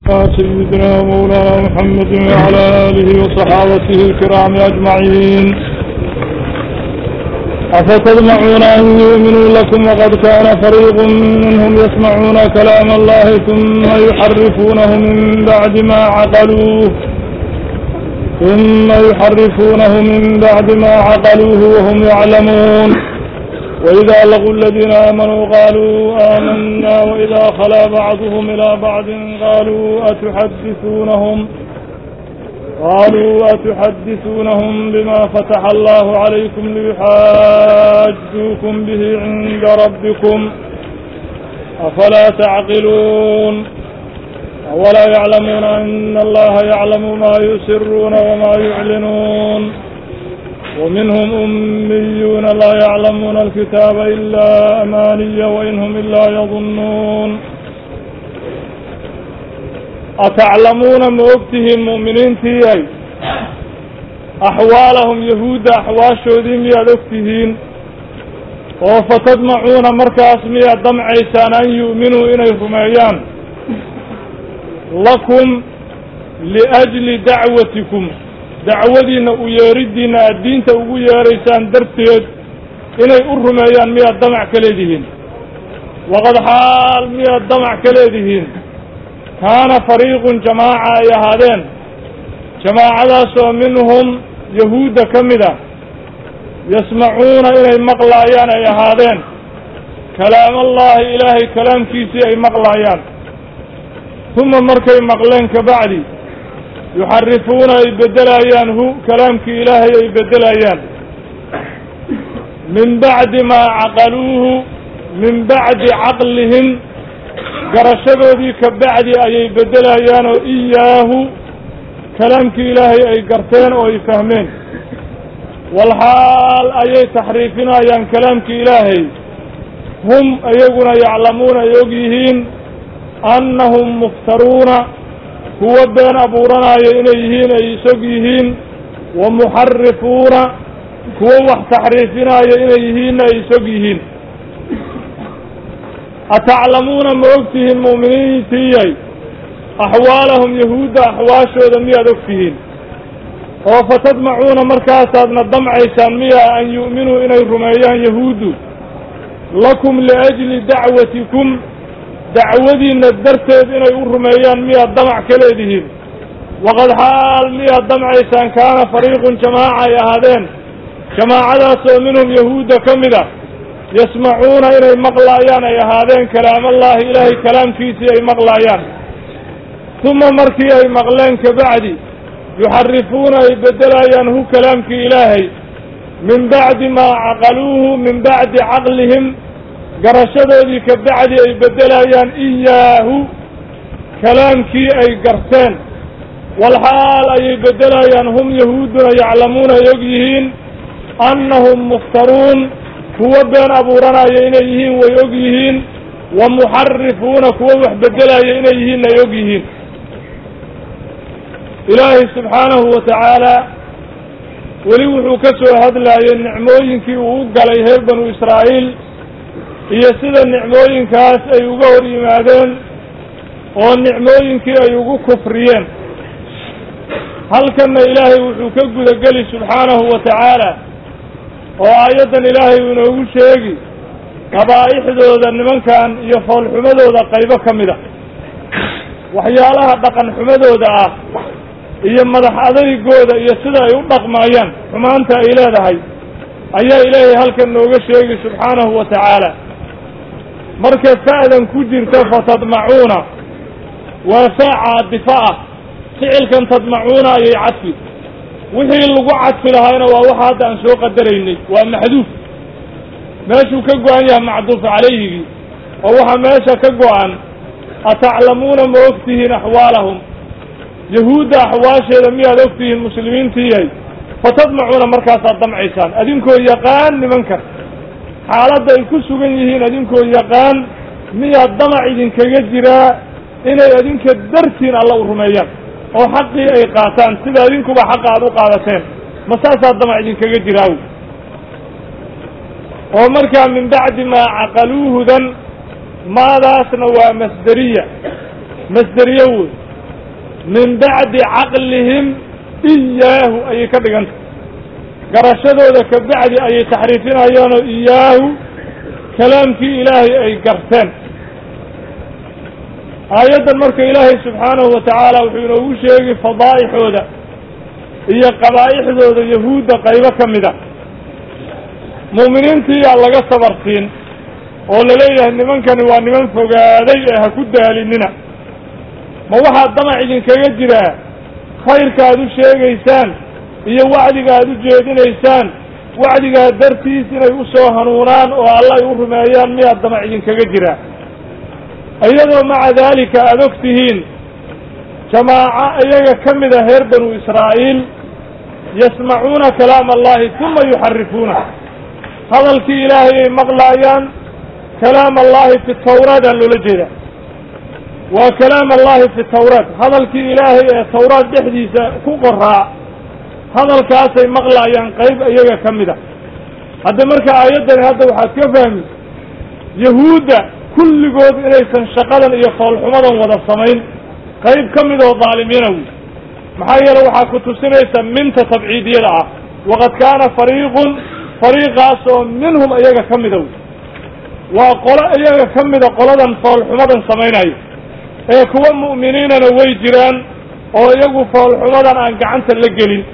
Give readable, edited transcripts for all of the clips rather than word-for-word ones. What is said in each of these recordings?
سيدنا مولانا محمد وعلى آله وصحابته الكرام أجمعين. أفتطمعون أن يؤمنوا لكم وقد كان فريق منهم يسمعون كلام الله ثم يحرفونه من بعد ما عقلوه وهم يعلمون. وإذا لقوا الذين آمنوا قالوا آمنا وإذا خلا بعضهم إلى بعض قالوا أتحدثونهم بما فتح الله عليكم ليحاجوكم به عند ربكم أفلا تعقلون. ولا يعلمون أن الله يعلم ما يسرون وما يعلنون. ومنهم أميون لا يعلمون الكتاب إلا أماني وإنهم إلا يظنون. أتعلمون موقتهم مؤمنين تيهي أحوالهم يهود أحواشودهم يدكتهين وفتدمعون مركز مية دمع عيسان أن يؤمنوا إليهم أيام لكم لأجل دعوتكم dacwadiina u yeeridiina addiinta ugu yeeraysaan darteed inay u rumeeyaan miyaad damac ka leedihiin. waqad xaal miyaad damac ka leedihiin kaana fariiqun jamaaca ay ahaadeen jamaacadaasoo minhum yahuudda ka mid ah yasmacuuna inay maqlaayaan ay ahaadeen kalaamallaahi ilaahay kalaamkiisii ay maqlaayaan uma markay maqleen kabacdi yuxarifuuna ay beddelayaan kalaamkii ilaahay ay beddelayaan min bacdi maa caqaluuhu min bacdi caqlihim garashadoodii ka bacdi ayay beddelayaan oo iyaahu kalaamkii ilaahay ay garteen oo ay fahmeen walxaal ayay taxriifinayaan kalaamkii ilaahay hum iyaguna yaclamuuna ay og yihiin annahum muftaruuna kuwa been abuuranaayo inay yihiin ay isog yihiin wa muxarifuuna kuwa wax taxriifinaayo inay yihiinna ay isog yihiin. ataclamuuna ma ogtihiin mu'miniintiiyay axwaalahum yahuudda axwaashooda miyaad ogtihiin oo fatadmacuuna markaasaadna damcaysaan miyaa an yu'minuu inay rumeeyaan yahuuddu lakum liajli dacwatikum dacwadiina darteed inay u rumeeyaan miyaad damac ka leedihiin. waqad xaal miyaad damcaysaan kaana fariiqun jamaaca ay ahaadeen jamaacadaasoo minhum yahuudda ka mid ah yasmacuuna inay maqlaayaan ay ahaadeen kalaamallaahi ilaahay kalaamkiisii ay maqlaayaan uma markii ay maqleen kabacdi yuxarifuuna ay beddelayaan kalaamkii ilaahay min bacdi maa caqaluuhu min bacdi caqlihim garashadoodii ka bacdi ay beddelayaan iyaahu kalaamkii ay garteen walxaal ayay beddelayaan hum yahuudduna yaclamuuna ay og yihiin annahum muftaruun kuwa been abuuranaya inay yihiin way og yihiin wa muxarifuuna kuwa wax beddelaya inay yihiin ay og yihiin. ilaahay subxaanahu wa tacaala weli wuxuu ka soo hadlayay nicmooyinkii uu u galay reer banu israa'iil iyo sida nicmooyinkaas ay uga hor yimaadeen oo nicmooyinkii ay ugu kufriyeen. halkanna ilaahay wuxuu ka gudageli subxaanahu wa tacaala oo aayaddan ilaahay uu inoogu sheegi qabaa'ixdooda nimankan iyo foolxumadooda qaybo ka mid a waxyaalaha dhaqan xumadooda ah iyo madax adaygooda iyo sida ay u dhaqmaayaan xumaanta ay leedahay ayaa ilaahay halkan nooga sheegi subxaanahu wa tacaala. marka fa'dan ku jirta fatadmacuuna waa faa caadifa ah ficilkan tadmacuuna ayay cadfi wixii lagu cadfi lahaayna waa waxa hadda aan soo qadaraynay waa maxduuf meeshuu ka go-an yahay macduuf calayhigii oo waxaa meesha ka go-an ataclamuuna ma ogtihiin axwaalahum yahuudda axwaasheeda miyaad ogtihiin muslimiintiiyahay fatadmacuuna markaasaad damcaysaan adinkoo yaqaan nimankan xaaladda ay ku sugan yihiin adinkoo yaqaan miyaad damac idinkaga jiraa inay adinka dartiin alla u rumeeyaan oo xaqii ay qaataan sida adinkuba xaqa aad u qaadateen ma saasaa damac idinkaga jiraaw. oo markaa min bacdi maa caqaluuhudan maadaasna waa masderiya wey min bacdi caqlihim iyaahu ayay ka dhiganta garashadooda ka bacdi ayay taxriifinayaanoo iyaahu kalaamkii ilaahay ay garteen aayaddan marka ilaahay subxaanahu wa tacaala wuxuu inoogu sheegay fadaa'ixooda iyo qabaa'ixdooda yahuudda qaybo ka mida mu'miniintiiyaa laga sabarsiin oo laleeyahay nimankani waa niman fogaaday ee ha ku daalinina ma waxaa damac idinkaga jiraa khayrka aad u sheegaysaan iyo wacdiga aad u jeedinaysaan wacdigaa dartiis inay u soo hanuunaan oo alla ay u rumeeyaan miyaa damac idinkaga jiraa iyadoo maca daalika aad og tihiin jamaaco iyaga ka mida reer banu israa'iil yasmacuuna kalaam allahi uma yuxarifuuna hadalkii ilaahay ay maqlaayaan kalaam allahi fi tawraat aa loola jeeda waa kalaam allahi fi tawraat hadalkii ilaahay ee tawraat dhexdiisa ku qoraa hadalkaasay maqlaayaan qayb iyaga ka mida hadda marka aayaddani hadda waxaad ka fahmi yahuudda kulligood inaysan shaqadan iyo foolxumadan wada samayn qayb ka mid oo daalimiina wey maxaa yeele waxaa ku tusinaysa minta tabciidiyada ah waqad kaana fariiqaas oo minhum iyaga ka mida wey waa qolo iyaga ka mida qoladan foolxumadan samaynayo ee kuwa mu'miniinana way jiraan oo iyagu foolxumadan aan gacanta la gelin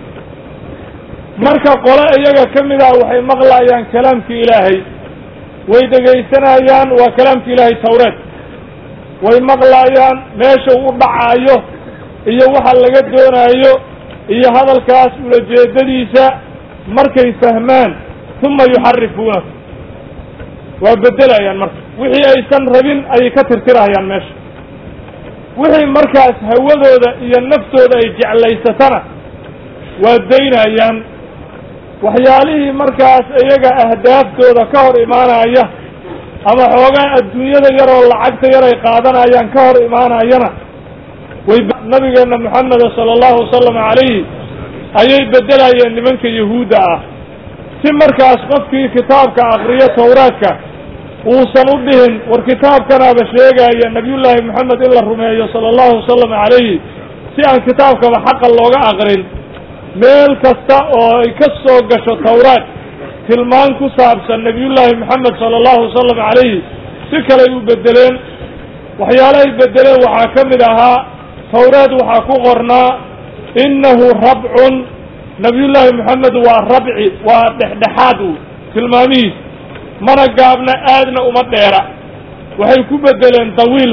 marka qolo iyaga ka mid ah waxay maqlaayaan kalaamkii ilaahay way dhegaysanayaan waa kalaamkii ilaahay tawreed way maqlaayaan meesha u dhacaayo iyo waxa laga doonaayo iyo hadalkaas ulajeedadiisa markay fahmaan uma yuxarifuuna waa bedelayaan marka wixii aysan rabin ayay ka tirtirahayaan meesha wixii markaas hawadooda iyo naftooda ay jeclaysatana waa daynayaan waxyaalihii markaas iyaga ahdaaftooda ka hor imaanaya ama xoogaa adduunyada yaroo lacagta yar ay qaadanayaan ka hor imaanayana way nabigeenna moxameda sala allahu wasalam calayhi ayay bedelayeen nimanka yahuudda ah si markaas qofkii kitaabka akriyo tawraadka uusan u dhihin war kitaabkanaaba sheegaya nabiyullaahi moxamed in la rumeeyo sala allahu wasalam calayhi si aan kitaabkaba xaqa looga aqrin meel kasta oo ay ka soo gasho tawraat tilmaan ku saabsan nabiyullaahi moxamed sala allahu wasalam calayhi si kaley u bedeleen waxyaalahay bedeleen waxaa ka mid ahaa tawraat waxaa ku qornaa innahu rabcun nabiyullaahi moxamed waa rabci waa dhexdhexaad u tilmaamihiis mana gaabna aadna uma dheera waxay ku bedeleen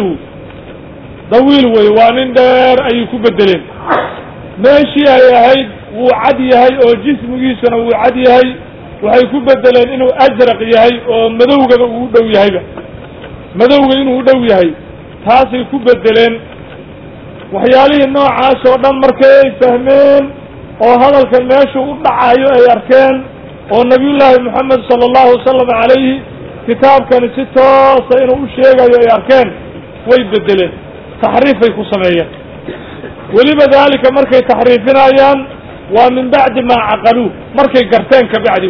dawiil wey waa nin dheer ayay ku bedeleen meeshii ay ahayd wuu cad yahay oo jismigiisuna wuu cad yahay waxay ku bedeleen inuu asraq yahay oo madowgaba uu u dhow yahayba madowga inuu u dhow yahay taasay ku bedeleen waxyaalihii noocaas oo dhan markay ay fahmeen oo hadalkan meeshuu u dhacayo ay arkeen oo nabiyullaahi moxamed sala allahu wasalam calayhi kitaabkani si toosa inuu u sheegayo ay arkeen way bedeleen taxriifay ku sameeyeen weliba daalika markay taxriifinayaan waa min bacdi maa caqaluuh markay garteen ka bacdi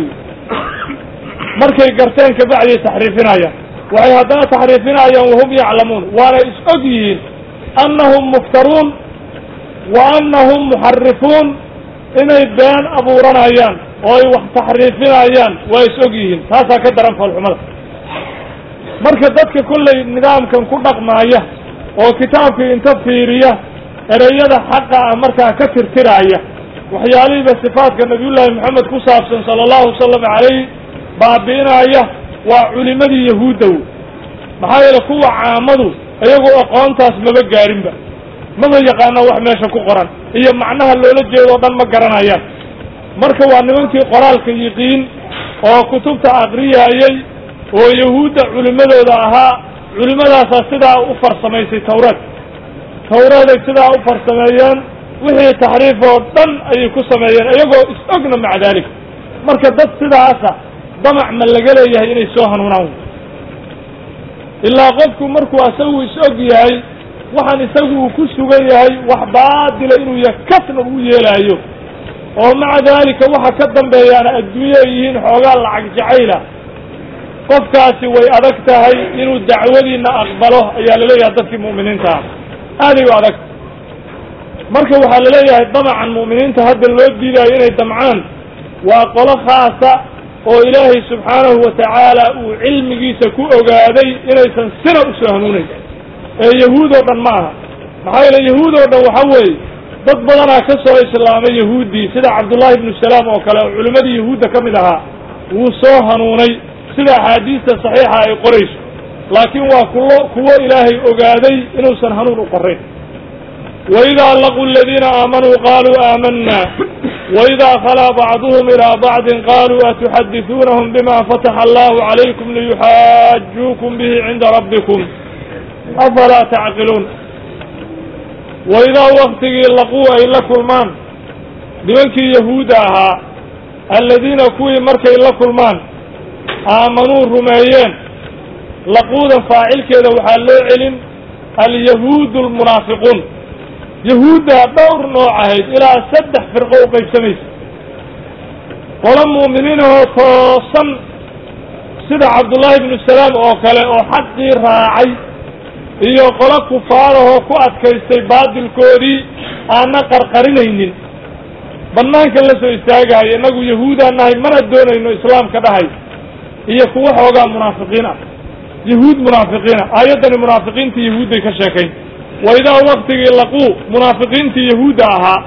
markay garteen ka bacdiay taxriifinayaan waxay haddana taxriifinayaan wahum yaclamuun waana is og yihiin annahum muftaruun wa annahum muxarifuun inay been abuuranayaan oo ay wax taxriifinayaan waa is og yihiin taasaa ka daran foolxumada marka dadka kollay nidaamkan ku dhaqmaaya oo kitaabkii inta fiiriya ereyada xaqa ah markaa ka tirtiraaya waxyaalihiiba sifaadka nabiyullaahi moxamed ku saabsan sala allahu wasalam calayhi baabi'inaya waa culimadii yahuudda wey maxaa yeele kuwa caamadu iyagoo aqoontaas maba gaarinba maba yaqaanaan wax meesha ku qoran iyo macnaha loola jeedo o dhan ma garanayaan marka waa nimankii qoraalka yiqiin oo kutubta aqriyaayey oo yahuudda culimadooda ahaa culimadaasaa sidaa u farsamaysay tawraaday sidaa u farsameeyeen wixii taxriif oo dhan ayay ku sameeyeen iyagoo is-ogna maca daalika marka dad sidaasa damac ma laga leeyahay inay soo hanuunaan ilaa qofku markuu isagu is-og yahay waxaan isagu uu ku sugan yahay wax baadila inuu yakasna uu yeelaayo oo maca daalika waxa ka dambeeyaana adduunye ay yihiin xoogaa lacag jacayla qofkaasi way adag tahay inuu dacwadiina aqbalo ayaa laleeyahay dadkii mu'miniinta ah aaday u adag marka waxaa la leeyahay damacan mu'miniinta hadda loo diidayo inay damcaan waa qolo khaasa oo ilaahay subxaanahu watacaala uu cilmigiisa ku ogaaday inaysan sina usoo hanuunayn ee yahuud oo dhan ma aha maxaa yeele yahuud oo dhan waxa weeye dad badanaa ka soo islaamay yahuuddii sida cabdullaahi ibnu salaam oo kale oo culimmadii yahuudda ka mid ahaa wuu soo hanuunay sida axaadiista saxiixa ay qorayso laakiin waa kuwo ilaahay ogaaday inuusan hanuun u qorayn waidaa laquu aladiina aamanuu qaaluu aamanna waidaa khalaa bacduhum ilaa bacdin qaaluu atuxadisuunahum bima fataxa allahu calaykum liyuxaajuukum bihi cinda rabbikum afalaa tacqiluun waidaa waktigii laquu ay la kulmaan nimankii yahuudda ahaa aladiina kuwii markay la kulmaan aamanuu rumeeyeen laquudan faacilkeeda waxaa loo celin alyahuudu almunaafiquun yahuuddaa dhowr nooc ahayd ilaa 3 firqo u qaybsamaysa qolo mu'miniinahoo toosan sida cabdullaahi ibnu salaam oo kale oo xaqii raacay iyo qolo kufaarahoo ku adkaystay baadilkoodii aanna qarqarinaynin bannaanka la soo istaagahay innagu yahuudaan nahay mana doonayno islaamka dhahay iyo kuwo xoogaa munaafiqiin ah yahuud munaafiqiina aayaddani munaafiqiintii yahuudday ka sheekayn waidaa waktigii laquu munaafiqiintii yahuudda ahaa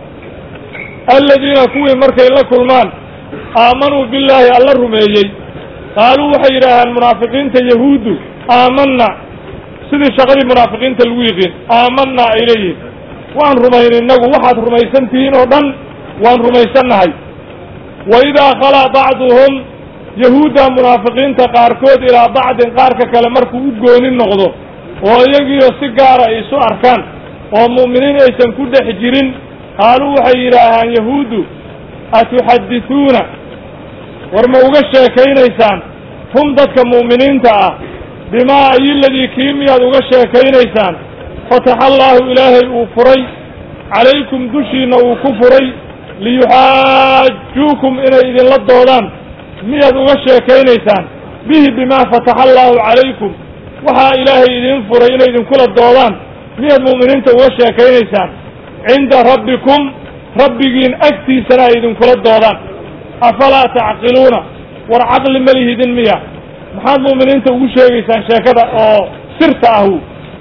aladiina kuwii markay la kulmaan aamanuu billaahi alla rumeeyey qaaluu waxay yidhaahaan munaafiqiinta yahuuddu aamanna sidii shaqadii munaafiqiinta lagu yiqiin aamanna ay leeyihin waan rumayn innagu waxaad rumaysan tihiin oo dhan waan rumaysannahay waidaa khalaa bacduhum yahuudda munaafiqiinta qaarkood ilaa bacdin qaarka kale markuu u gooni noqdo oo iyagiiyo si gaara ay isu arkaan oo mu'miniin aysan ku dhex jirin qaaluu waxay yidhaahaan yahuuddu atuxadisuuna war ma uga sheekaynaysaan hum dadka mu'miniinta ah bimaa ayiladii kii miyaad uga sheekaynaysaan fataxa allaahu ilaahay uu furay calaykum dushiinna uu ku furay liyuxaajuukum inay idinla doodaan miyaad uga sheekaynaysaan bihi bimaa fataxa allaahu calaykum waxaa ilaahay idin furay inay idinkula doodaan miyaad mu'miniinta uga sheekaynaysaan cinda rabbikum rabbigiin agtiisana ay idinkula doodaan afalaa tacqiluuna war caqli ma lihidin miya maxaad mu'miniinta ugu sheegaysaan sheekada oo sirta ahu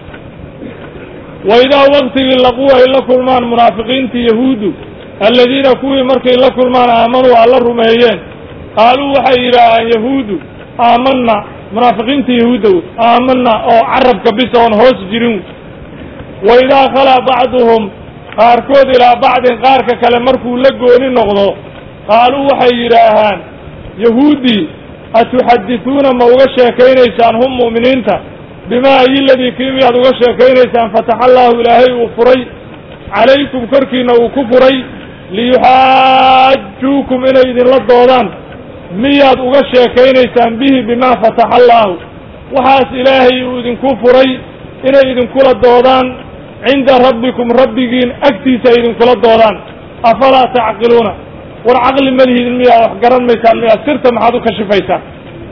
waidaa waktigii laquu ay la kulmaan munaafiqiintii yahuuddu aladiina kuwii markay la kulmaan aamanuu alla rumeeyeen qaaluu waxay yidhaahaan yahuuddu aamanna munaafiqiinta yahuudda aamanna oo carabka bis oon hoos jirin waidaa khalaa bacduhum qaarkood ilaa bacdin qaarka kale markuu la gooni noqdo qaaluu waxay yidhaahaan yahuuddii atuxadisuuna ma uga sheekaynaysaan hum mu'miniinta bimaa ayiladii kii miyaad uga sheekaynaysaan fataxa allaahu ilaahay uu furay calaykum korkiina uu ku furay liyuxaajuukum inay idinla doodaan miyaad uga sheekaynaysaan bihi bimaa fataxa allaahu waxaas ilaahay uu idinku furay inay idinkula doodaan cinda rabbikum rabbigiin agtiisa ay idinkula doodaan afalaa tacqiluuna war caqli ma lihidin miyaa wax garan maysaan miyaa sirta maxaad u kashifaysaan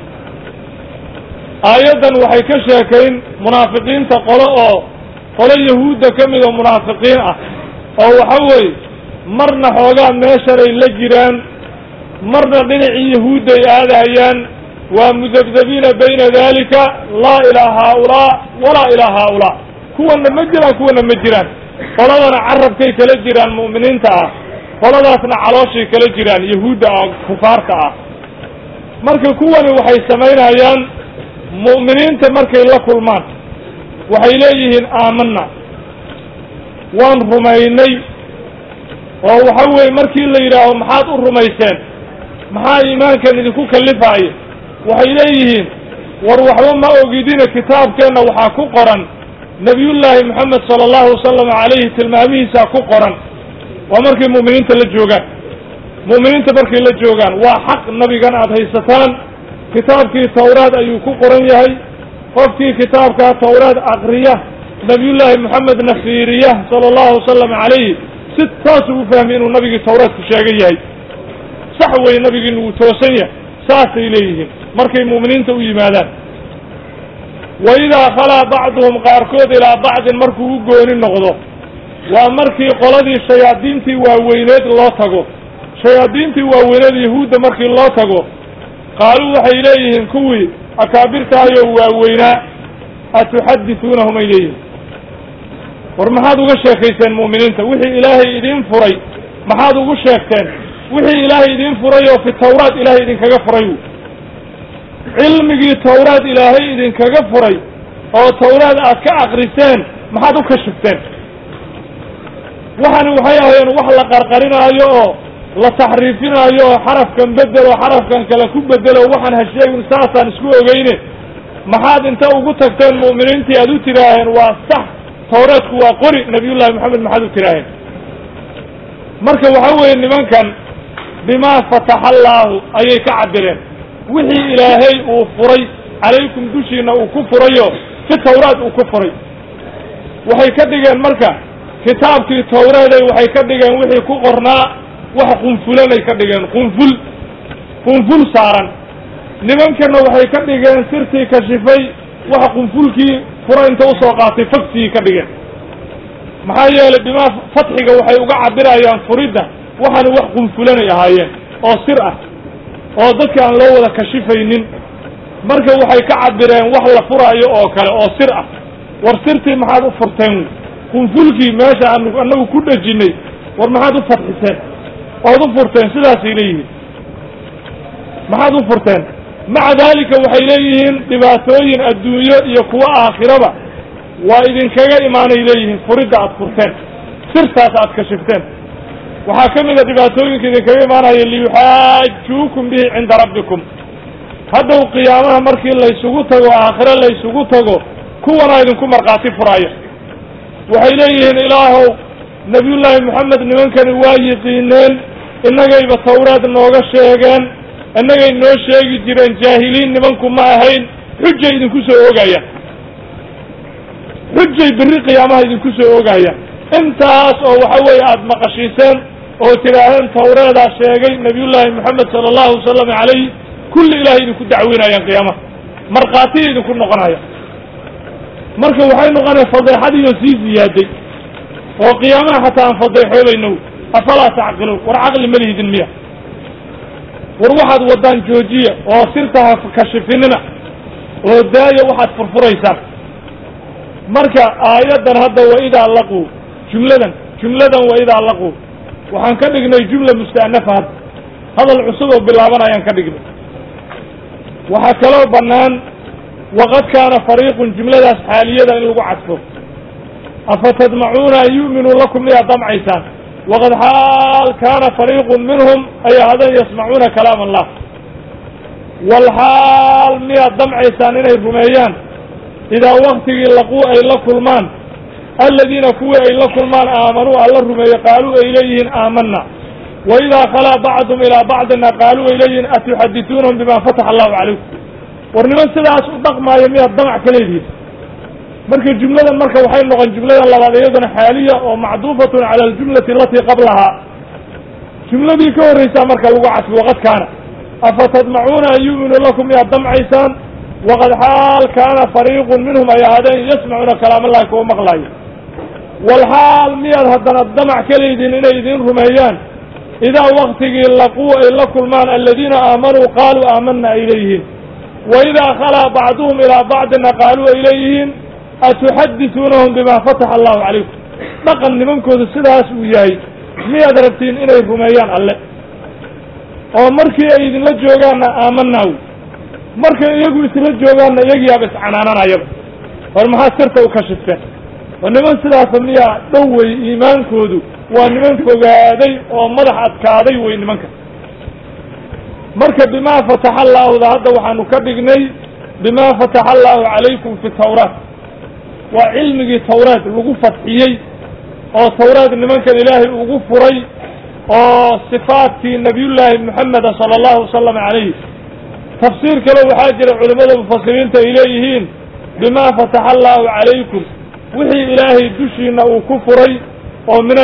aayaddan waxay ka sheekayn munaafiqiinta qolo yahuudda ka mid oo munaafiqiin ah oo waxa weeye marna xoogaa meeshanay la jiraan marna dhinacii yahuudday aadahayaan waa mudabdabiina bayna dalika laa ilaa haaulaa walaa ilaa haaulaa kuwana ma jiraan kuwana ma jiraan qoladana carabkay kala jiraan mu'miniinta ah qoladaasna calooshay kala jiraan yahuudda ah kufaarta ah marka kuwani waxay samaynayaan mu'miniinta markay la kulmaan waxay leeyihiin aamanna waan rumaynay oo waxa weeye markii la yidhaaho maxaad u rumayseen maxaa iimaankan idinku kallifaayo waxay leeyihiin war waxba ma ogidina kitaabkeenna waxaa ku qoran nebiyullaahi moxamed sala allahu wasalam calayhi tilmaamihiisaa ku qoran waa markay mu'miniinta la joogaan mu'miniinta markay la joogaan waa xaq nabigan aad haysataan kitaabkii tawraad ayuu ku qoran yahay qofkii kitaabkaa tawraad aqriya nebiyullaahi moxamedna fiiriya sala allahu wasalam calayhi si taasuu u fahmay inuu nabigii tawraadku sheegan yahay sax wey nabigiinu wuu toosan yahay saasay leeyihiin markay mu'miniinta u yimaadaan waidaa khalaa bacduhum qaarkood ilaa bacdin markuu u gooni noqdo ومركي قلدي شياطينتي ووينات الله تقو شياطينتي ووينات يهود مركي الله تقو قالوا إليهم كوي أكابرتها ووينا أتحدثونهم إليهم ورمحادو قشيخيسين مؤمنين وحي إلهي إذين فري محادو قشيخين وحي إلهي إذين فري وفي التوراة إلهي إذين كغفري علمي التوراة إلهي إذين كغفري أو التوراة كأغرسين محادو كشفتين وحن وحيا وحلا قرقرنا أيوه لا تحريفنا أيوه حرف كان بدل وحرف كان كلا كوب بدل وحن هالشيء ساسا نسكوه جينه محاد انت وقلتك تين مؤمنين تيادو تراهن وصح توراة وقرئ نبي الله محمد محادو تراهن مركب وحوه إن من كان بما فتح الله أي كعبرين وحي إلهي وفري عليكم دوشينا وكفريو في التوراة وكفري وحي كدقين مركب كتاب في التوراة وحي كدقين وحي كقرنا وحي قنفلان كدقين قنفل صارا لمن كان وحي كدقين سرتي كشفي وحي قنفلكي فرين توسوقاتي فكتي كدقين محايا بما فتحك وحي وقع برايان فريدة وحن وحي قنفلان يهايين او سرعة او ذلك ان لو ولا كشفينين مركا وحي كعبرين وحي فرايا او كلا او سرعة ورسرتي محادو فرتين قنفلكي ماشا انه كل جيني ورمحادو فتحسين او دو فرتين سلاسي ليه محادو فرتين مع ذلك وحي ليهن دباتوين الدنيا يقوى آخرة وإذن كغا إيمان إليهم فرد عد فرتين سرسات عد كشفتين وحاكم إذا دباتوين كذا كغا إيمان اللي يحاجوكم به عند ربكم هذا قيامها مركي اللي يسوقوته وآخرة اللي يسوقوته كوانا إذن كم مرقاتي فرايا وحي ليهن إلهو نبي الله محمد نمن كان وايقينين إنك إبا التوراة النوغة الشيغان أنك إنه شيء جيران جاهلين نمنكم معهين حجة إذن كسو أوغايا حجة بري قيامها إذن كسو أوغايا انتاس أو حوي عاد مقشيسان أو تلاهين توراة الشيغين نبي الله محمد صلى الله عليه وسلم عليه كل إله إذن كو دعوين أيان قيامة مرقاتي إذن كو نقنايا مركا وحي نقنا فضيحة يسيز زيادي وقيامها حتى أنفضيحوا بينه أفلا تعقلوا ورعقل مليه دنمية وروحد ودان جوجية وصرتها كشفيننا وداية واحد فرفريسان مركا آيات هذا وإذا لقوا جملة وإذا لقوا وحنكدقنا جملة مستأنفة هذا العصوبة باللابنا ينكدقنا وحكلوا بنان وقد كان فريق جملة حالية للغو عطفه أفتدمعون أن يؤمنوا لكم يا دمعيسان وقد حال كان فريق منهم أي هذا يسمعون كلام الله والحال مئة دمعيسان إليه الرميان إذا وقت لقوا أي لكلمان الذين كوا أي لكلمان آمنوا على الرمي قالوا إليهم آمنا وإذا خلا بعضهم إلى بعض قالوا إليهم أتحدثونهم بما فتح الله عليكم ورنمن سيدا أصدق ما يميها الدمع كليدين مركز الجملة مركز وحي اللغة الجملة اللغة حالية ومعطوفة على الجملة التي قبلها جملة دي كوريسا مركز وقعت وقد كان أفتدمعون أن يؤمنوا لكم يا الدمع عيسان وقد حال كان فريق منهم أي هذين يسمعون كلام الله كو مغلاي والحال مياد هدنا الدمع كليدين إليدين رميان إذا وقت لقوا لكم من الذين آمنوا قالوا آمنا إليهم وإذا خلا بعضهم إلى بعض قالوا إليهم أتحدثونهم بما فتح الله عليكم نقل لمنكم السلاس وياي مياد ربتين إليه رميان الله ومركي أيدين لجوغانا آمنا مركي يقول سلجوغانا يجي بس عنانا يب والمحاسرة وكشفين ونمن سلاس مياه دوي إيمان كودو ونمن فقادي ومدح أتكادي وإنمنك مركب بما فتح الله هذا وحنو كبقني بما فتح الله عليكم في التوراة وعلمي التوراة الوقوف فتحيي أو توراة لمن كان إلهي الوقوف فري أو صفات نبي الله محمد صلى الله عليه وسلم عليه تفسير كلو حاجة العلماء المفسرين إليهين بما فتح الله عليكم وحي إلهي دشينا وكفري ومن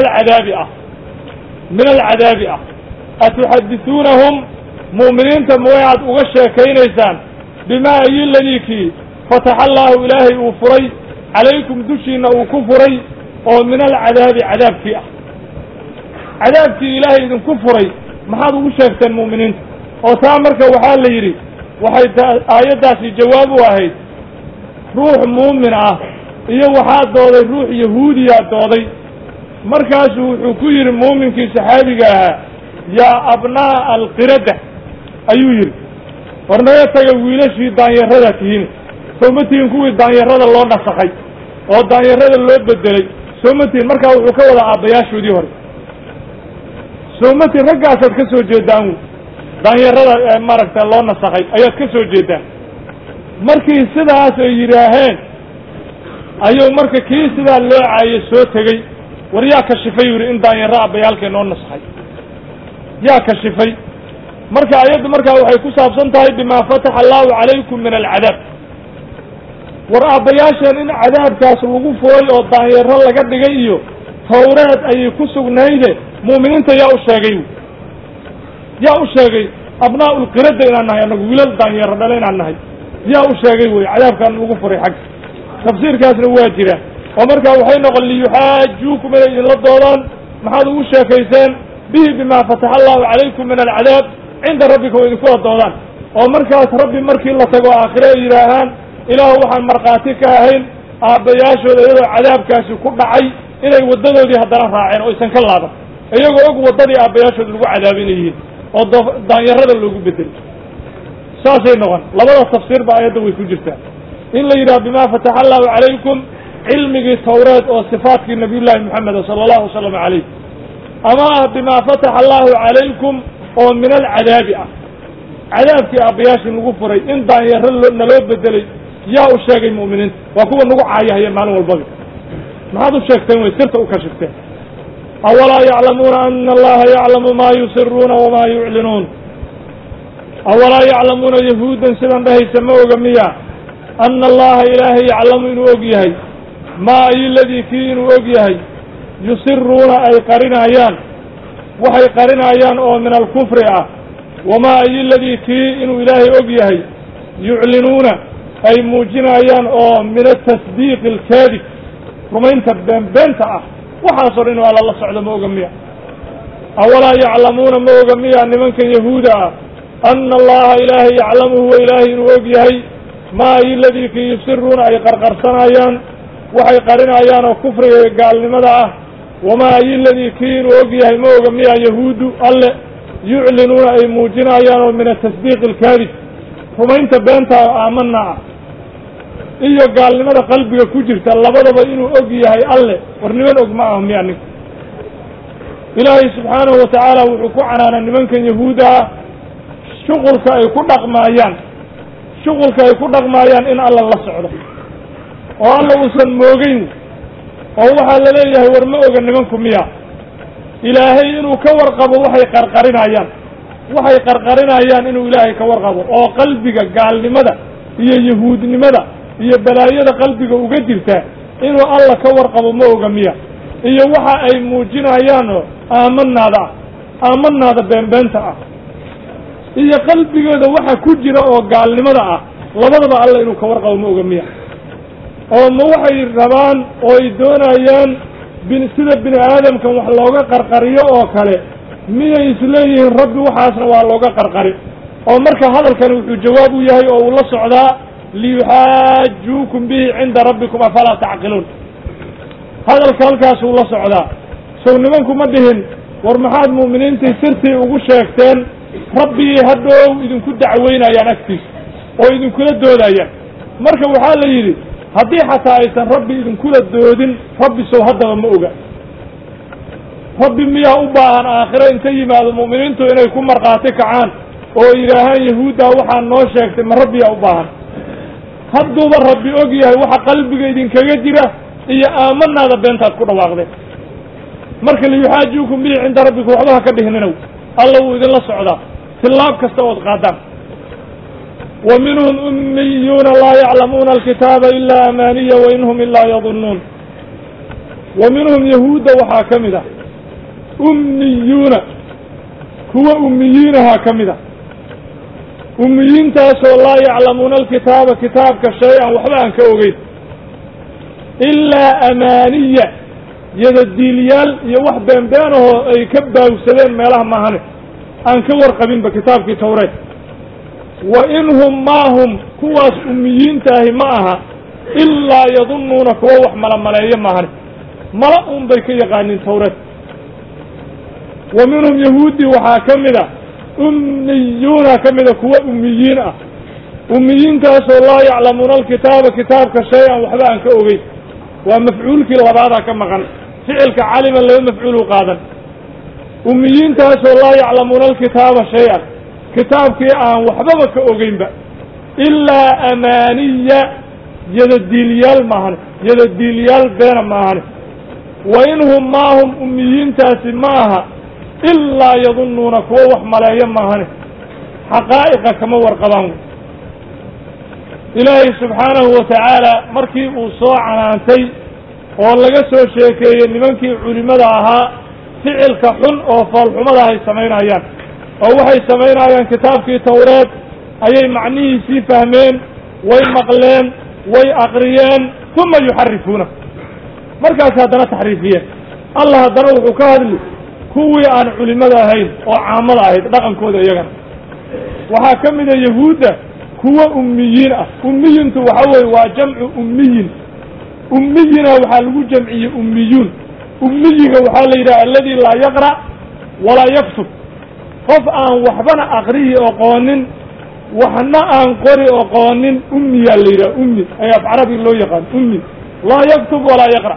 العذاب أتحدثونهم مؤمنين تمويعد وغشة كينيسان بما أي الذي فتح الله إلهي وفري عليكم دشينا وكفري oo min alcadaabi cadaabkii ah cadaabkii ilaahay idinku furay maxaad ugu sheegteen mu'miniinta oo taa marka waxaa la yidhi waxay aayaddaasi jawaab u ahayd ruux muumin ah iyo waxaa dooday ruux yahuudiyaa dooday markaasuu wuxuu ku yidhi muuminkii saxaabiga ahaa yaa abnaa'a alqiradda ayuu yidhi war naga taga wiilashii daanyarada tihiin soo ma tihin kuwii daanyarada loo nasakhay oo daanyarada loo bedelay soo ma tihin markaa wuxuu ka wada aabbayaashoodii hore soo ma tihin raggaasaad ka soo jeedaan wy daanyarada maaragta loo nasakhay ayaad ka soo jeedaan markii sidaas ay yidhaaheen ayuu marka kii sidaa loo caayey soo tegey war yaa kashifay yidhi in daanyaro aabbayaalkee noo nasakhay yaa kashifay marka ayaddu markaa waxay ku saabsan tahay bimaa fataxa allahu calaykum min alcadaab war aabbayaasheen in cadaabkaas lagu furay oo daanyaro laga dhigay iyo tawreed ayay ku sugnayde mu'miniinta yaa u sheegay yaa u sheegay abnaa'u lqiradda inaan nahay annagu wiilal daanyaro dhale inaan nahay yaa u sheegay wey cadaabkaan lagu furay xagga tafsiirkaasna waa jira oo markaa waxay noqon liyuxaajuukum inay idinla doodaan maxaad ugu sheekayseen bihi bimaa fataxa allahu calaykum min alcadaab cinda rabbikum idinkula doodaan oo markaas rabbi markii la tago aakhire ay yidhaahaan ilaahu waxaan markhaati ka ahayn aabbayaashooda iyadoo cadaabkaasi ku dhacay inay waddadoodii haddana raaceen oo aysan ka laaban iyagoo og waddadii aabbayaashooda lagu cadaaba inay yihiin oo daanyarada loogu bedelo saasay noqon labada tafsiir ba ayadda way ku jirtaa in la yidhaha bimaa fataxa allahu calaykum cilmigii tawreed oo sifaatkii nabiyullaahi moxameda sala allahu wasalam calayh ama ah bimaa fataxa allahu calaykum oo min alcadaabi ah cadaabkii aabbayaashii lagu furay in daanyaro naloo bedelay yaa u sheegay mu'miniinta waa kuwa nagu caayahaya maalin walbaba maxaad u sheegteen way sirta u kashifteen awalaa yaclamuuna ana allaha yaclamu maa yusiruuna wamaa yuclinuun awalaa yaclamuuna yahuudan sidan dhahaysa ma oga miya ana allaha ilaahay yaclamu inuu og yahay maa iyo ladii kii inuu og yahay yusiruuna ay qarinayaan waxay qarinayaan oo min alkufri ah wamaa iyo ladii kii inuu ilaahay og yahay yuclinuuna ay muujinayaan oo min atasdiiqi alkaadib rumaynta beenbeenta ah waxaasoo dhan inuu alla la socdo ma oga miya awalaa yaclamuuna ma oga miya nimankan yahuuda ah ana allaha ilaahay yaclamu huwa ilaahay inuu og yahay maa iyo ladii kii yusiruuna ay qarqarsanayaan waxay qarinayaan oo kufriga iyo gaalnimada ah wamaa iyo ladii kii inuu og yahay ma oga miya yahuudu alle yuclinuuna ay muujinayaan oo min atasdiiqi alkaadib rumaynta beenta aamana ah iyo gaalnimada qalbiga ku jirta labadaba inuu og yahay alle war niman og ma ah miya ninka ilaahay subxaanahu watacaala wuxuu ku canaanay nimankan yahuudaa shuqulka ay ku dhaqmaayaan in alla la socdo oo alla uusan moogeyn oo waxaa la leeyahay war ma oga nimanku miya ilaahay inuu ka warqabo waxay qarqarinayaan inuu ilaahay ka warqabo oo qalbiga gaalnimada iyo yahuudnimada iyo balaayada qalbiga uga jirta inuu alla ka warqabo ma oga miya iyo waxa ay muujinayaanoo aamanaada beenbeenta ah iyo qalbigooda waxa ku jira oo gaalnimada ah labadaba alla inuu ka warqabo ma oga miya oo ma waxay rabaan oo ay doonayaan sida bini aadamkan wax looga qarqariyo oo kale miyay isleeyihiin rabbi waxaasna waa looga qarqari oo marka hadalkani wuxuu jawaab u yahay oo uu la socdaa liyuxaajuukum bihi cinda rabbikum afalaa tacqiluun hadalka halkaasuu la socdaa sow nimanku ma dhihin war maxaad mu'miniintii sirtii ugu sheegteen rabbigii hadhow idinku dacweynayaan agtiisa oo idinkula doodayaan marka waxaa la yidhi haddii xataa aysan rabbi idinkula doodin rabbi sow haddaba ma oga rabbi miyaa u baahan aakhiro inta yimaado mu'miniintu inay ku markhaati kacaan oo yidhaahaan yahuuddaa waxaa noo sheegtay ma rabbiyaa u baahan hadduuba rabbi og yahay waxa qalbiga idinkaga jira iyo aamanaada beentaad ku dhawaaqdeen marka liyuxaajuukum bihi cinda rabbikum waxba ha ka dhihninow alla wuu idinla socdaa tillaab kasta ood qaadaan wa minhum ummiyuuna laa yaclamuuna alkitaaba ilaa amaaniya wa in hum ilaa yadunnuun wa minhum yahuudda waxaa ka mid ah ummiyuuna kuwa ummiyiinahaa ka mid a ummiyiintaasoo laa yaclamuuna alkitaaba kitaabka shay-an waxba aan ka ogeyn ilaa amaaniya yadadiilyaal iyo wax beenbeenahoo ay ka baawsadeen meelaha maahane aan ka warqabinba kitaabkii tawreed wa inhum maahum kuwaas ummiyiintaahi ma aha ilaa yadunnuuna kuwa wax malamaleeyo maahane mala un bay ka yaqaaniin tawreed wa minhum yahuudi waxaa ka mida ummiyuuna ka mida kuwa ummiyiin ah ummiyiintaasoo laa yaclamuuna alkitaaba kitaabka shay-an waxba aan ka ogeyn waa mafcuulkii labaadaa ka maqan ficilka calima laba mafcuul u qaadan ummiyiintaasoo laa yaclamuuna alkitaaba shay-an kitaabkii aan waxbaba ka ogeynba ilaa amaaniya yadadiilyaal maahane yadadiilyaal beena maahane wa inhum maahum ummiyiintaasi ma aha ilaa yadunnuuna kuwa wax maleeyo maahane xaqaa'iqa kama warqabaan ilaahay subxaanahu watacaala markii uu soo canaantay oo laga soo sheekeeyey nimankii culimada ahaa ficilka xun oo foolxumada ay samaynayaan oo waxay samaynayaan kitaabkii tawreed ayay macnihiisii fahmeen way maqleen way aqriyeen uma yuxarifuuna markaas haddana taxriifiyeen allah haddana wuxuu ka hadli kuwii aan culimada ahayn oo caamada ahayd dhaqankooda iyagana waxaa ka mida yahuudda kuwa ummiyiin ah ummiyintu waxa weeye waa jamcu ummiyin ummiyina waxaa lagu jamciyey ummiyuun ummiyiga waxaa la yidhaha aladi laa yaqra' walaa yaktub qof aan waxbana aqriyi oqoonin waxna aan qori oqoonin ummiyaa la yidhaha ummi ayaa af carabi loo yaqaan ummi laa yaktub walaa yaqra'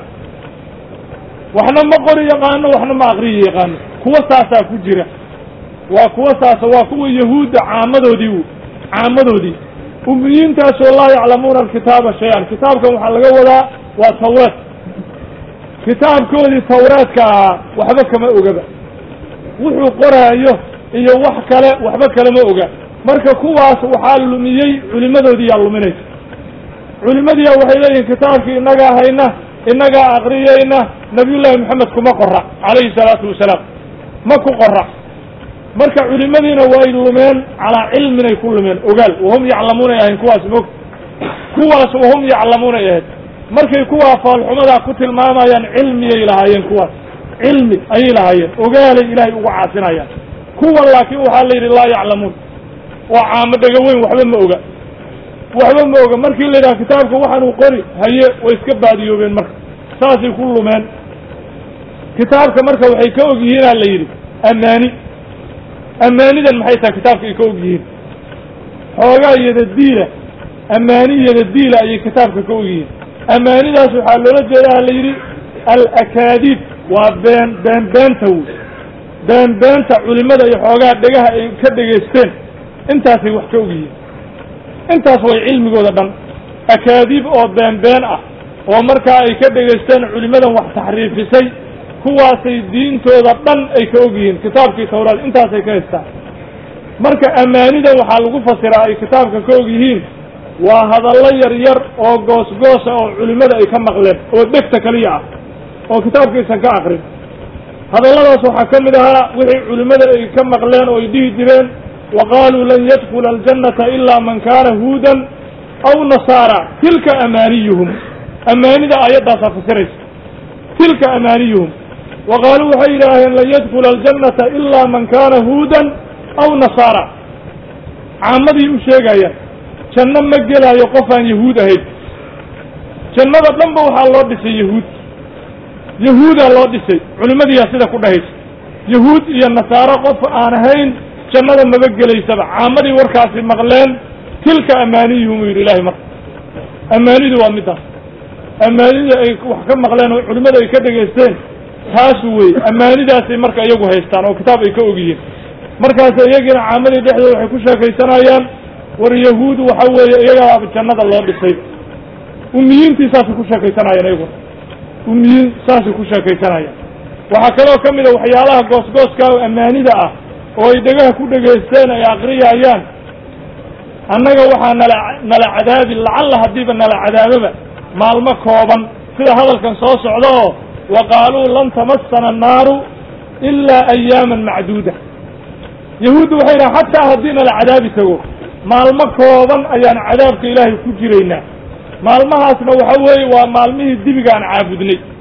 waxna ma qori yaqaano waxna ma aqriyi yaqaano kuwa saasaa ku jira waa kuwa saasa waa kuwa yahuudda caamadoodii ummiyiintaasoo laa yaclamuuna alkitaaba shay-an kitaabkan waxaa laga wadaa waa tawreed kitaabkoodii tawreedka ahaa waxba kama ogaba wuxuu qoraayo iyo wax kale waxba kalama oga marka kuwaas waxaa lumiyey culimadoodiiyaa luminaysa culimadiiyaa waxay leeyihin kitaabkii innagaa hayna innagaa aqriyayna nabiyullaahi maxamed kuma qora calayhi salaatu wasalaam ma ku qora marka culimadiina way lumeen calaa cilminay ku lumeen ogaal wahum yaclamuunay ahayn kuwaas mog kuwaas wahum yaclamuunay ahayd markay kuwaa faalxumadaa ku tilmaamayaan cilmiyay lahaayeen kuwaas cilmi ayay lahaayeen ogaalay ilaahay ugu caasinayaan kuwa laakiin waxaa la yidhi laa yaclamuun oo caamo dhega weyn waxba ma oga markii la yidhaha kitaabka waxaanuu qori haye way iska baadiyoobeen marka saasay ku lumeen kitaabka marka waxay ka og yihiinaa la yidhi amaanidan maxay tahay kitaabka ay ka og yihiin xoogaa yadadiila amaani yadadiila ayay kitaabka ka og yihiin amaanidaas waxaa loola jeedaa la yidhi alakaadiib waa beenbeenta wey beenbeenta culimada iyo xoogaa dhegaha ay ka dhegaysteen intaasay wax ka og yihiin intaas way cilmigooda dhan akaadiib oo beenbeen ah oo markaa ay ka dhegaysteen culimadan wax taxriifisay kuwaasay diintooda dhan ay ka og yihiin kitaabkii tawraad intaasay ka haystaan marka amaanida waxaa lagu fasiraa ay kitaabka ka og yihiin waa hadallo yar yar oo goosgoosa oo culimada ay ka maqleen oo dhegta kaliya ah oo kitaabkiisan ka aqrin hadalladaas waxaa ka mid ahaa wixii culimada ay ka maqleen oo ay dhihi jireen wa qaaluu lan yadkula aljannata ilaa man kaana huudan aw nasaara tilka amaaniyuhum amaanida aayaddaasaa fasiraysa tilka amaaniyuhum wa qaaluu waxay yidhaaheen lan yadkula aljannata ilaa man kaana huudan aw nasaara caamadii u sheegayaan janno ma gelaayo qof aan yahuud ahayn jannada dhanba waxaa loo dhisay yahuudaa loo dhisay culimadiiyaa sida ku dhahaysa yahuud iyo nasaaro qof aan ahayn jannada maba gelaysaba caamadii warkaasi maqleen tilka amaaniyuhum uu yidhi ilaahay marka amaanidu waa middaas amaanida ay wax ka maqleen oo culimada ay ka dhegaysteen taasu wey amaanidaasay marka iyagu haystaan oo kitaab ay ka og yihiin markaas iyagiina caamadii dhexdooda waxay ku sheekaysanayaan war yahuud waxa weeye iyagaa jannada loo dhisay ummiyiintii saasay ku sheekaysanayaan iyaguna ummiyiin saasay ku sheekaysanayaan waxaa kaloo ka mida waxyaalaha goosgooska oo amaanida ah oo ay dhegaha ku dhegaysteen ay aqriyayaan annaga waxaa nala cadaabi lacalla haddiiba nala cadaababa maalmo kooban sida hadalkan soo socda oo wa qaaluu lan tamassana annaaru ilaa ayaaman macduuda yahuuddu waxay yidhaha xataa haddii nala cadaabi tago maalmo kooban ayaan cadaabka ilaahay ku jiraynaa maalmahaasna waxa weeye waa maalmihii dibiga aan caabudnay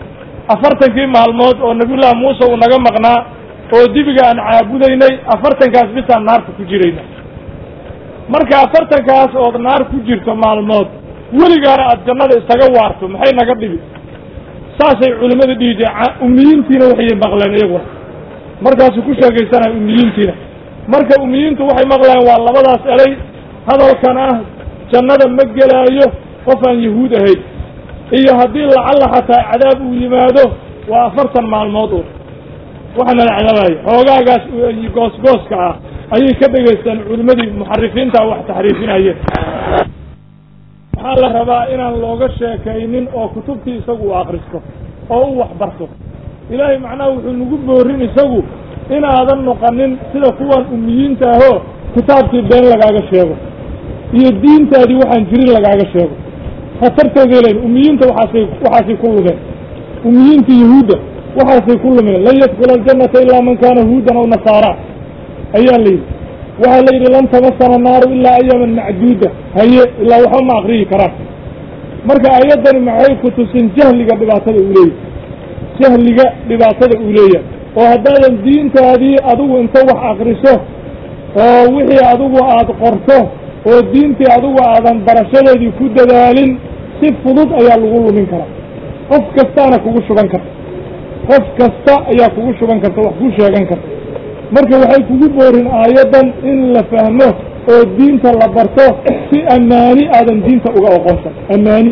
afartankii maalmood oo nabiyullaahi muuse uu naga maqnaa oo dibiga aan caabudaynay afartankaas bisaan naarta ku jirayna marka afartankaas ood naar ku jirto maalmood weligaana aad jannada isaga waarto maxay naga dhibi saasay culimmada dhihi jireen ummiyiintiina waxay maqleen iyaguna markaasuu ku sheegaysanaya ummiyiintiina marka ummiyiintu waxay maqlayaan waa labadaas elay hadalkan ah jannada ma gelaayo qof aan yahuud ahayn iyo haddii lacalla xataa cadaab uu yimaado waa 40 maalmood oo waxaana la cadaabaya hoogaagaas goosgooska ah ayay ka dhegaystaan culimmadii muxarifiinta wax taxriifinayeen waxaa la rabaa inaan looga sheekaynin oo kutubtii isagu u akhristo oo u waxbarto ilaahay macnaha wuxuu nagu boorin isagu inaadan noqonin sida kuwan ummiyiinta ahoo kitaabkii been lagaaga sheego iyo diintaadii waxaan jirin lagaaga sheego khatarteeda leyn ummiyiinta waxaasay ku lumeen ummiyiinta yahuudda waxaasay ku lumeen lan yadkhula aljannata ilaa man kaana huudan aw nasaara ayaa la yidhi waxaa la yidhi lan tamasana naaru ilaa ayaaman macduuda haye ilaa waxba ma aqriyi karaan marka ayaddani maxay ku tusin jahliga dhibaatada uu leeyahy jahliga dhibaatada uu leeyahay oo haddaadan diintaadii adigu inta wax akriso oo wixii adigu aad qorto oo diintii adigu aadan barashadeedii ku dadaalin si fudud ayaa lagu lumin karaa qof kastaana kugu shuban karta qof kasta ayaa kugu shuban karta wax ku sheegan karta marka waxay kugu boorin aayaddan in la fahmo oo diinta la barto si ammaani aadan diinta uga oqonsan ammaani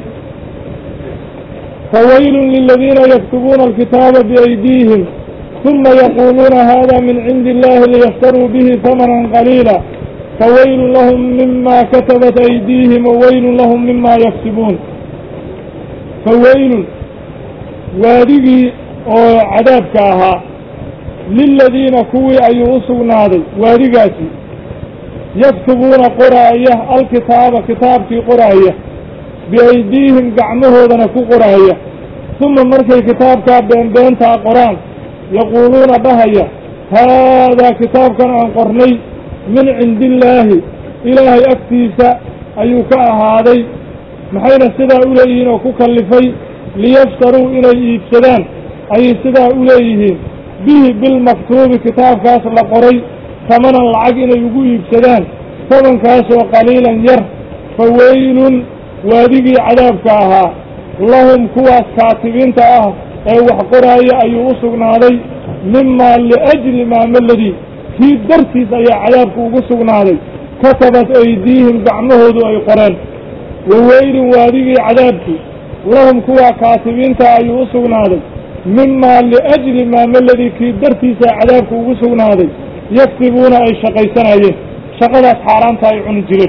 fawaylun liladiina yaktubuuna alkitaaba biaydiihim ثuma yaquluuna hada min cindi illahi liyashtaruu bihi hamanan qaliila fawaylun lahum mima katabat aydiihim wawaylun lahum mima yaksibuun fawaylun waadigii oo cadaabka ahaa liladiina kuwii ayuu u sugnaaday waadigaasi yaktubuuna qoraaya alkitaaba kitaabkii qoraaya biaydiihim gacmahoodana ku qoraaya uma markay kitaabkaa beenbeentaa qoraan yaquuluuna dhahaya haadaa kitaabkan aan qornay min cindi illaahi ilaahay agtiisa ayuu ka ahaaday maxayna sidaa u leeyihiin oo ku kallifay liyashtaruu inay iibsadaan ayay sidaa u leeyihiin bihi bilmaktuubi kitaabkaas la qoray tamanan lacag inay ugu iibsadaan tamankaasoo qaliilan yar fawaylun waadigii cadaabka ahaa lahum kuwaas kaatibiinta ah ee wax qoraaya ayuu u sugnaaday mimaa liajli maa maladii kii dartiis ayaa cadaabku ugu sugnaaday katabat aydiihim gacmahoodu ay qoreen waweylun waadigii cadaabkii lahum kuwaa kaatibiinta ayuu u sugnaaday mimaa liajli maa maladii kii dartiisa cadaabku ugu sugnaaday yaktibuuna ay shaqaysanayeen shaqadaas xaaraanta ay cuni jireen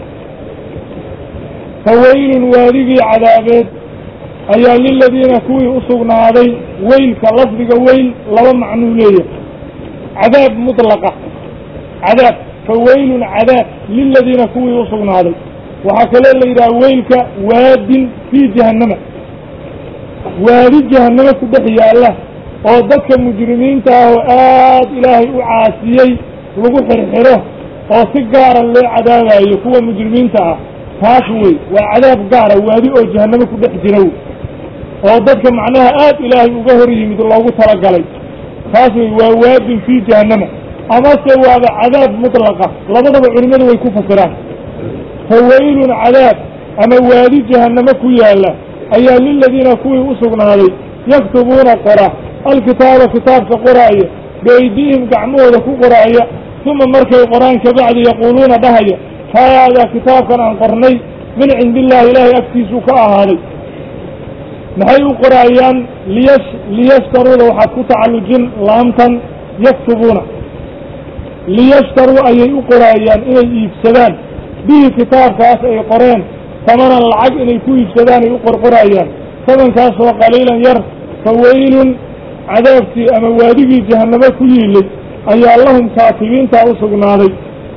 fawaylun waadigii cadaabeed ayaa liladiina kuwii u sugnaaday weylka lafdiga weyl laba macnuu leeyahay cadaab mutlaqa cadaab fawaylun cadaab liladiina kuwii u sugnaaday waxaa kaloo la yidhaha weylka waadin fii jahannama waadi jahannamo ku dhex yaalla oo dadka mujrimiinta ah oo aad ilaahay u caasiyey lagu xirxiro oo si gaara loo cadaabayo kuwa mujrimiinta ah taas wey waa cadaab gaara waadi oo jahannamo ku dhex jira wey oo dadka macnaha aad ilaahay uga hor yimid loogu talagalay taas wey waa waadin fii jahannama amase waaba cadaab mutlaqa labadaba culimmadu way ku fasiraan fawaylun cadaab ama waadi jahannamo ku yaalla ayaa liladiina kuwii u sugnaaday yaktubuuna qora alkitaaba kitaabka qoraaya biaydiihim gacmahooda ku qoraaya uma markay qoraan kabacdi yaquuluuna dhahaya haadaa kitaabkan aan qornay min cindi illaahi ilaahay agtiisuu ka ahaaday maxay u qoraayaan liyashtaruuda waxaad ku tacallujin laamtan yaktubuuna liyashtaruu ayay u qoraayaan inay iibsadaan bihi kitaabkaas ay qoreen tamanan lacag inay ku iibsadaan ay u qorqoraayaan tamankaasoo qaliilan yar fawaylun cadaabkii ama waadigii jahannamo ku yiilay ayaa lahum kaatibiintaa u sugnaaday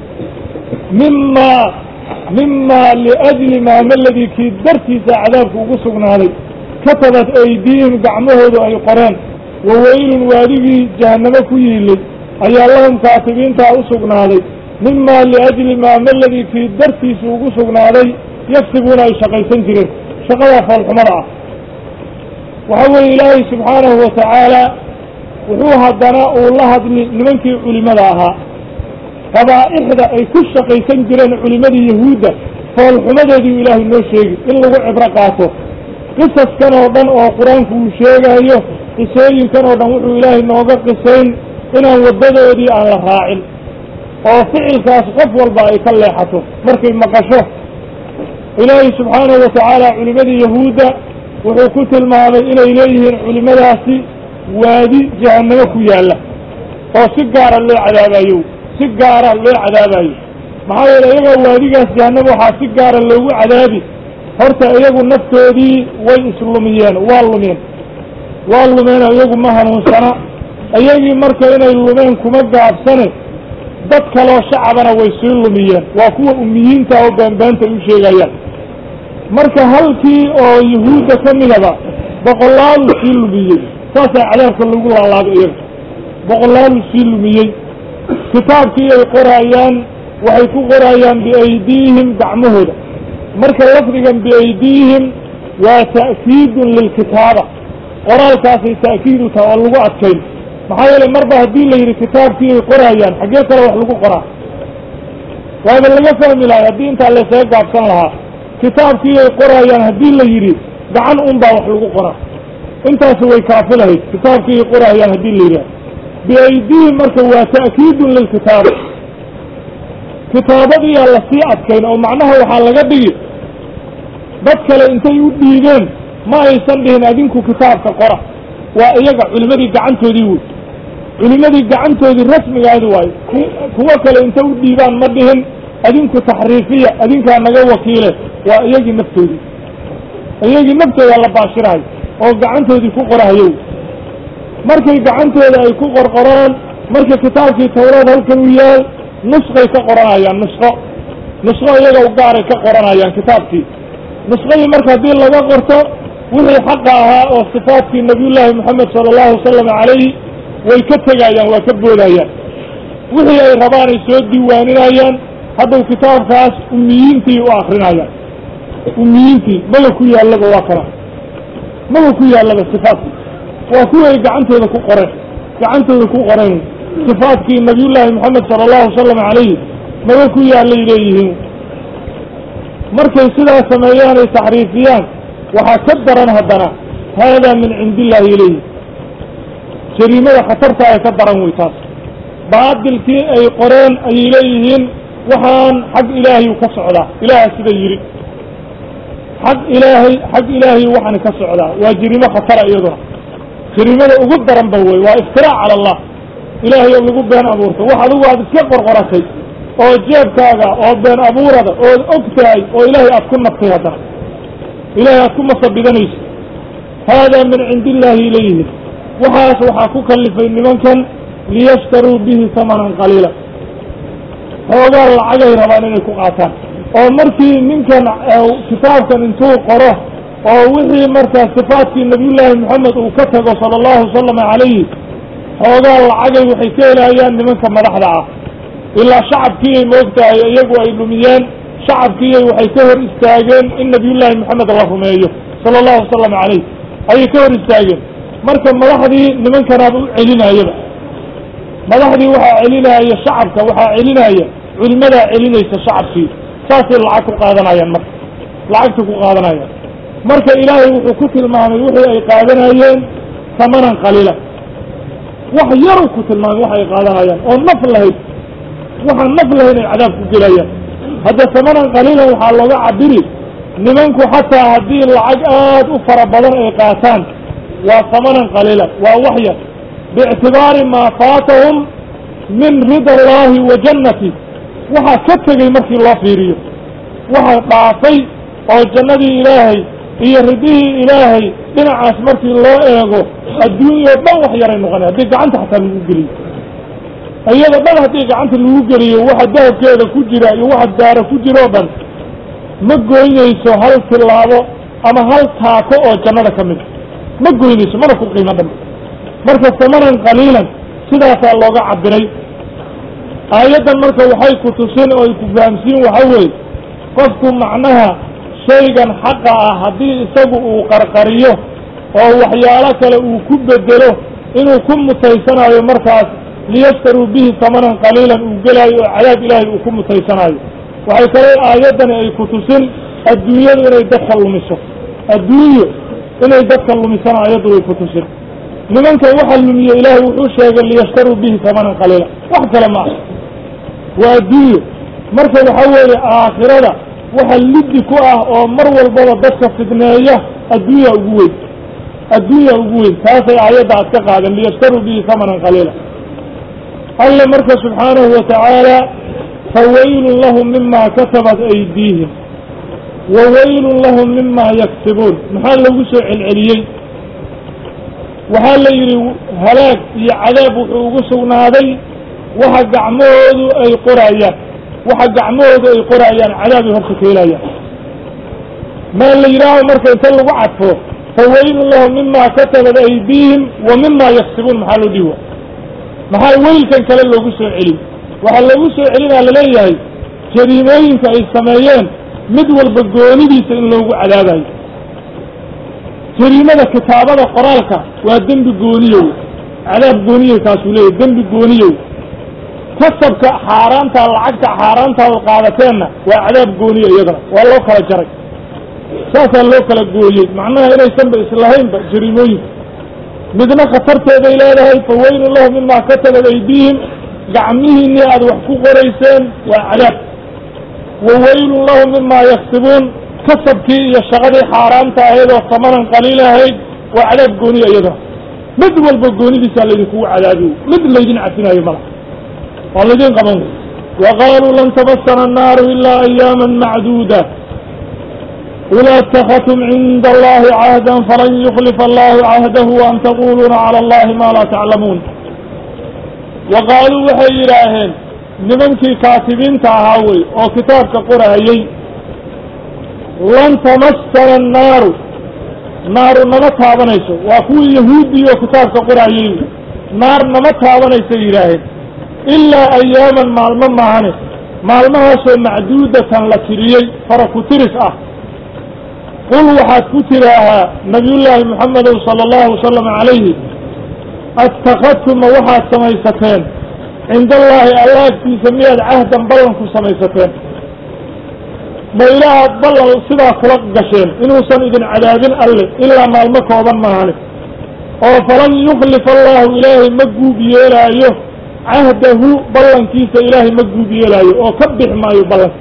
mimaa liajli maa maladii kii dartiisa cadaabku ugu sugnaaday katabat aydiihim gacmahoodu ay qoreen waweylun waadigii jahannamo ku yiilay ayaa lahum kaatibiintaa u sugnaaday mimaa liajli maa maladii kii dartiisa ugu sugnaaday yaktibuuna ay shaqaysan jireen shaqadaa foolxumada ah وهو إلهي سبحانه وتعالى وحوها الدناء والله لمنك علماءها فضائحدا أي كل قيسان جران علماء يهودا فالحمد دي إلهي نو شيء إلا هو عبرقاته قصص كانوا ضن وقرآن كل شيء أيه قصين كانوا ضن وحو إلهي نوغا قصين إنه وددوا دي على الراعل وفعل كاسقف والباقي كالليحته مركب مقاشه إلهي سبحانه وتعالى علماء يهودا وحكوت المعامل إليه علماء هاسي وادي جهنم كياله وسجار اللي عذاب أيوه سجار اللي عذاب أيوه معايا إيجا وادي جهنم وحا سجار اللي هو عذابي هرتا إيجا النفط دي ويسلميان واللمين إيجا مهن سنة أيجي مركا إنا اللمين كمجا بسنة dadka loo shacabana way soo lumiyeen waa kuwa ummiyiinta oo beenbeenta u sheegayaan marka halkii oo yahuudda ka midaba boqolaal sii lumiyey saasay cadaabka lagu laalaabay iyaga boqolaal sii lumiyey kitaabkii ay qorayaan waxay ku qorayaan biaydiihim gacmahooda marka lafdigan biaydiihim waa ta'kiidun lilkitaaba qoraalkaasay ta'kiid u tahay oo lagu adkayn maxaa yeelay marba haddii la yidhi kitaabkii ay qorayaan xaggee kale wax lagu qoraa waaba laga fahmi lahay haddii intaa laysaga gaabsan lahaa kitaabkii ay qorayaan haddii la yidhi gacan unbaa wax lagu qoraa intaasi way kaafi lahayd kitaabkii ay qorayaan haddii la yidhaha biaydiihim marka waa ta'kiidun lilkitaaba kitaabadiyaa lasii adkayn oo macnaha waxaa laga dhigi dad kale intay u dhiibeen ma aysan dhihin adinku kitaabka qora waa iyaga culimadii gacantoodii wey culimadii gacantoodii rasmigaadi waayo kuwa kale inta u dhiibaan ma dhihin adinku taxriifiya adinkaa naga wakiile waa iyagii naftooda la baashirahay oo gacantoodii ku qorahayo markay gacantooda ay ku qorqoraan marka kitaabkii tawraad halkan u yaal nusqay ka qoranayaan nusqo iyaga u gaaray ka qoranayaan kitaabkii nusqadii marka haddii laga qorto wixii xaqa ahaa oo sifaadkii nabiyullaahi moxamed sala allahu wasalam calayhi way ka tegayaan waa ka boodayaan wixii ay rabaan ay soo diiwaaninayaan haddaw kitaabkaas ummiyiintii u akrinayaan ummiyiintii maba ku yaallaba waa kana maba ku yaallaba sifaadkii waa kuwa ay gacantooda ku qoreen sifaadkii nabiyullaahi moxamed sala allahu wasalam calayhi maba ku yaallay leeyihiin markay sidaas sameeyaan ay taxriifiyaan waxaa ka daran haddana haadaa min cindi illaahi ilayhi jariimada khatarta ay ka daran wey taas baadilkii ay qoreen ayay leeyihiin waxaan xag ilaahay ka socdaa ilaaha sida yidhi xag ilaahay waxaan ka socdaa waa jariimo khatara iyaduna jariimada ugu daranba wey waa iftiraac cala allah ilaahay oo lagu been abuurto wax adigu aad iska qorqoratay oo jeebkaaga oo been abuurada ood og tahay oo ilaahay aad ku naftay haddana ilaahay aad ku masabidanayso haadaa min cindi illaahi ilayhi waxaas waxaa ku kallifay nimankan liyashtaruu bihi hamanan qaliila xoogaa lacagay rabaan inay ku qaataan oo markii ninkan kitaabkan intuu qoro oo wixii markaa sifaadkii nabiyullaahi moxamed uu ka tago sala allahu wasalam calayhi xoogaa lacagay waxay ka helayaan nimanka madaxda ah ilaa shacabkiiyay moogtahay iyagu ay dhumiyeen shacabkiiyay waxay ka hor istaageen in nabiyullaahi moxamed la rumeeyo sala allahu wasalam calayh ayay ka hor istaageen marka madaxdii nimankanaaba u celinayaba madaxdii waxaa celinaya shacabka waxaa celinaya culimadaa celinaysa shacabkii saasay lacag ku qaadanayaan marka lacagta ku qaadanayaan marka ilaahay wuxuu ku tilmaamay wixii ay qaadanayeen hamanan qaliila wax yaru ku tilmaamay wax ay qaadanayaan oo naf lahayd waxaan naf lahayn ay cadaab ku gelayaan hadda hamanan qaliilan waxaa looga cabiri nimanku xataa haddii lacag aad u fara badan ay qaataan waa hamanan qaliila waa wax yar biictibaari maa faatahum min rida allaahi wa jannati waxaa ka tegey markii loo fiiriyo waxa dhaafay oo jannadii ilaahay iyo ridihii ilaahay dhinacaas markii loo eego adduunyao dhan wax yaray noqonay haddii gacanta xataa lagu geliyo iyada dhan haddii gacanta lagu geliyo waxa dahabkeeda ku jira iyo waxa daara ku jira oo dhan ma goynayso hal tilaabo ama hal taako oo jannada ka mid ma goynayso mana ku qiimo dhan marka hamanan qaliilan sidaasaa looga cabiray aayaddan marka waxay ku tusin oo ay ku fahamsiin waxa weeye qofku macnaha shaygan xaqa ah haddii isagu uu qarqariyo oo waxyaalo kale uu ku bedelo inuu ku mutaysanayo markaas liyashtaruu bihi tamanan qaliilan uu gelaayo oo cadaab ilaahay uu ku mutaysanayo waxay kale aayaddani ay ku tusin adduunyadu inay dadka lumiso adduunyo inay dadka lumisana aayaddu way ku tusin nimankan waxa lumiye ilaahay wuxuu sheegay liyashtaruu bihi tamanan qaliila wax kale ma aha waa adduunyo marka waxa weeye aakhirada waxa liddi ku ah oo mar walbaba dadka fidneeya adduunya ugu weyn taasay aayadda aad ka qaadan liyashtaruu bihi tamanan qaliila alle marka subxaanahu watacaala fawaylun lahum mima katabat aydiihim wawaylun lahum mima yaksibuun maxaa lagu soo celceliyey waxaa la yidhi halaag iyo cadaab wuxuu ugu sugnaaday waxa gacmahoodu ay qorayaan cadaabay horta ka helayaan maa la yidhaaho marka inta lagu cadfo fawaylun lahum mima katabat aydiihim wa mima yaksibuun maxaa loo dhihi maxaa weylkan kale loogu soo celin waxaa loogu soo celinaa laleeyahay jariimooyinka ay sameeyeen mid walba goonidiisa in loogu cadaabayo jariimada kitaabada qoraalka waa dembi gooniyow cadaab gooniyow kaasuu leeyahy dembi gooniyow kasabka xaaraanta lacagta xaaraantaada qaadateenna waa cadaab gooniyo iyadana waa loo kala jaray saasaa loo kala gooyey macnaha inaysanba islahaynba jariimooyinka midna khatarteeday leedahay fawaylun lahum mima katabat aydiihim gacmihiinii aad wax ku qorayseen waa cadaab wawaylun lahum mima yaksibuun kasabkii iyo shaqadii xaaraamta ahayd oo tamanan qaliil ahayd waa cadaab gooniya iyadana mid walba goonidiisaa laydinkugu cadaabiyo mid laydin cafinayo mala waa laydin qaban waqaaluu lan tamasana annaaru ilaa ayaaman macduuda qul atakadtum cinda allahi cahdan falan yuklifa allahu cahdahu an taquluuna cala allahi maa laa taclamuun waqaaluu waxay yidhaaheen nimankii kaatibiinta ahaa wey oo kitaabka qorahayey lan tamassana annaaru naaru nama taabanayso waa kuwii yahuudi oo kitaabka qorahayey naar nama taabanaysoy yidhaaheen ilaa ayaaman maalmo maahane maalmahaasoo macduudatan la tiriyey fara ku tiris ah qul waxaad ku tidaahaa nabiyullaahi moxamedow sala allahu wasalam calayhi attakadtuma waxaad samaysateen cinda allaahi alla agtiisa miyaad cahdan ballan ku samaysateen ma ilaahaad ballan sidaa kula gasheen inuusan idin cadaabin alle ilaa maalmo kooban maahane oo falan yuklifa allaahu ilaahay ma guub yeelaayo cahdahu ballankiisa ilaahay ma guub yeelaayo oo ka bix maayo ballanka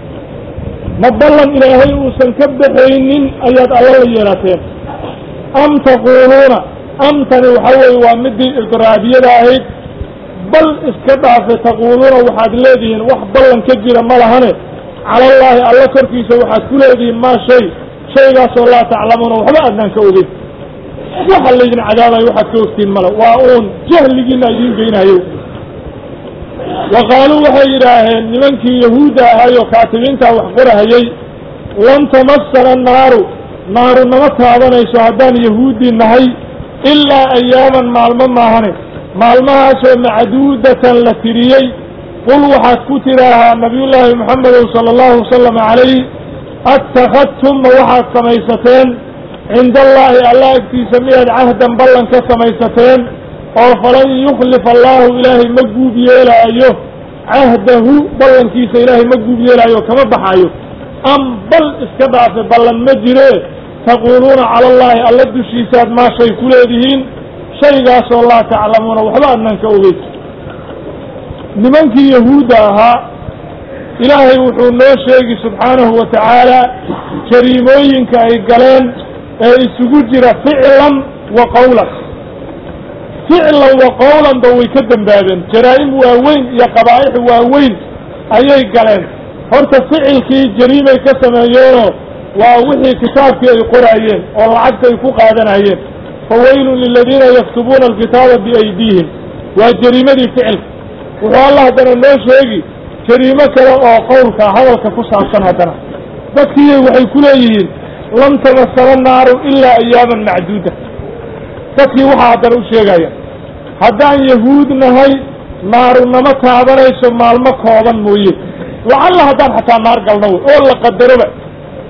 ma ballan ilaahay uusan ka baxaynin ayaad alla la yeelateen am taquuluuna amtani waxa weeye waa midii idraabiyada ahayd bal iska dhaafe taquuluuna waxaad leedihiin wax ballan ka jira ma lahane cala allaahi alla korkiisa waxaad ku leedihiin maa shaygaasoo laa taclamuuna waxba adnaan ka ogeyn waxa laydin cadaabayo waxaad ka ogtiin male waa uun jahligiina idiin geynayo wa qaaluu waxay yidhaaheen nimankii yahuudda ahaayoo kaatibiintaa wax qorahayey lan tamassana annaaru naaru nama taabanayso haddaan yahuudi nahay ilaa ayaaman maalmo maahane maalmahaasoo macduudatan la tiriyey qul waxaad ku tidaahaa nabiyullaahi moxamedow sala allahu wasalam calayh attakadtumma waxaad samaysateen cinda allaahi alla agtiisa miyaad cahdan ballan ka samaysateen oo falan yuklifa allaahu ilaahay ma guub yeelaayo cahdahu ballankiisa ilaahay ma guub yeelaayo kama baxayo am bal iska dhaafe ballan ma jire taquuluuna cala allaahi alla dushiisaad maa shay ku leedihiin shaygaasoo laa taclamuuna waxba adnaan ka ogeyn nimankii yahuudda ahaa ilaahay wuxuu noo sheegi subxaanahu wa tacaala jariimooyinka ay galeen ee isugu jira ficlan wa qawlan ficlan wa qawlanba way ka dembaabeen jaraa'im waaweyn iyo qabaa'ix waaweyn ayay galeen horta ficilkii jariimay ka sameeyeenoo waa wixii kitaabkii ay qoraayeen oo lacagta ay ku qaadanayeen fawaylun liladiina yaktubuuna alkitaaba biaydiihim waa jariimadii ficilka wuxuu alla haddana noo sheegi jariimo kale oo qowlka hadalka ku saabsan haddana dadkii waxay ku leeyihiin lan tamassana naaru ilaa ayaaman macduuda dadkii waxaa haddana u sheegaya haddaan yahuud nahay naaru nama taabanayso maalmo kooban mooye lacalla haddaan xataa naar galno wey oo la qadaroba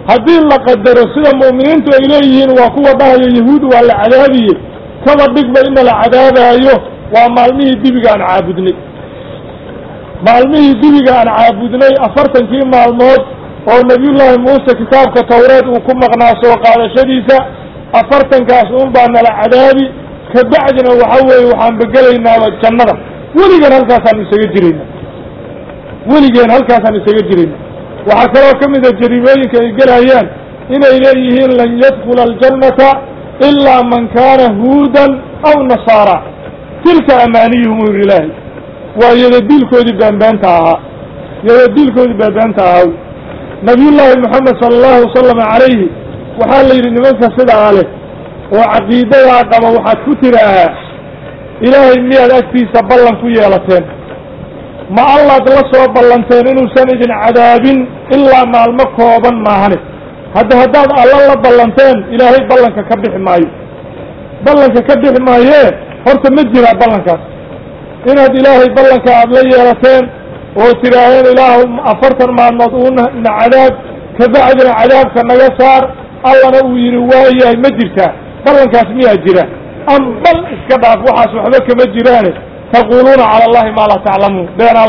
هذه اللي قدروا سيدا مؤمنين إليهين وقوة يهود ولا عذابي كما بقى إن العذاب أيوه ومعلمه دبقى عن عابدني معلمه دبقى عن عابدني أفرتا في معلمات ونبي الله موسى كتاب كتورات وكم مغناس وقال شديسة أفرتا كاسؤون بأن العذابي كبعدنا وحوي وحان بقلينا والجنة ولقين هالكاسان يسجرين ولقين هالكاسان يسجرين وحكروا كم إذا الجريمين كيقلعيان إن إليهن لن يدخل الجنة إلا من كان هودا أو نصارى تلك أمانيهم الإلهي ويدل كود بانتها يدل كود بانتها نبي الله محمد صلى الله عليه وسلم عليه وحال لي لمن فسد عليه وعقيدة عقب وحد كترها إلهي ميال أكتي سبلا كوية لسين ما الله تلصوا بلانتين إنه سند عذاب إلا مع المكوبا معهنه هذا الله بلانتين إلهي بلانك كبح مايو بلانك كبح مايو horta ma jira ballankaas inaad ilaahay ballanka aad la yeelateen oo tiraaheen ilaahu 40 maalmood uuna cadaab ka bacdina cadaabka naga saar allana uu yiri waayahay ma jirtaa ballankaas miyaa jira am bal iska dhaaf waxaas waxba kama jiraan taquluuna cala allahi ma la ta'lamuun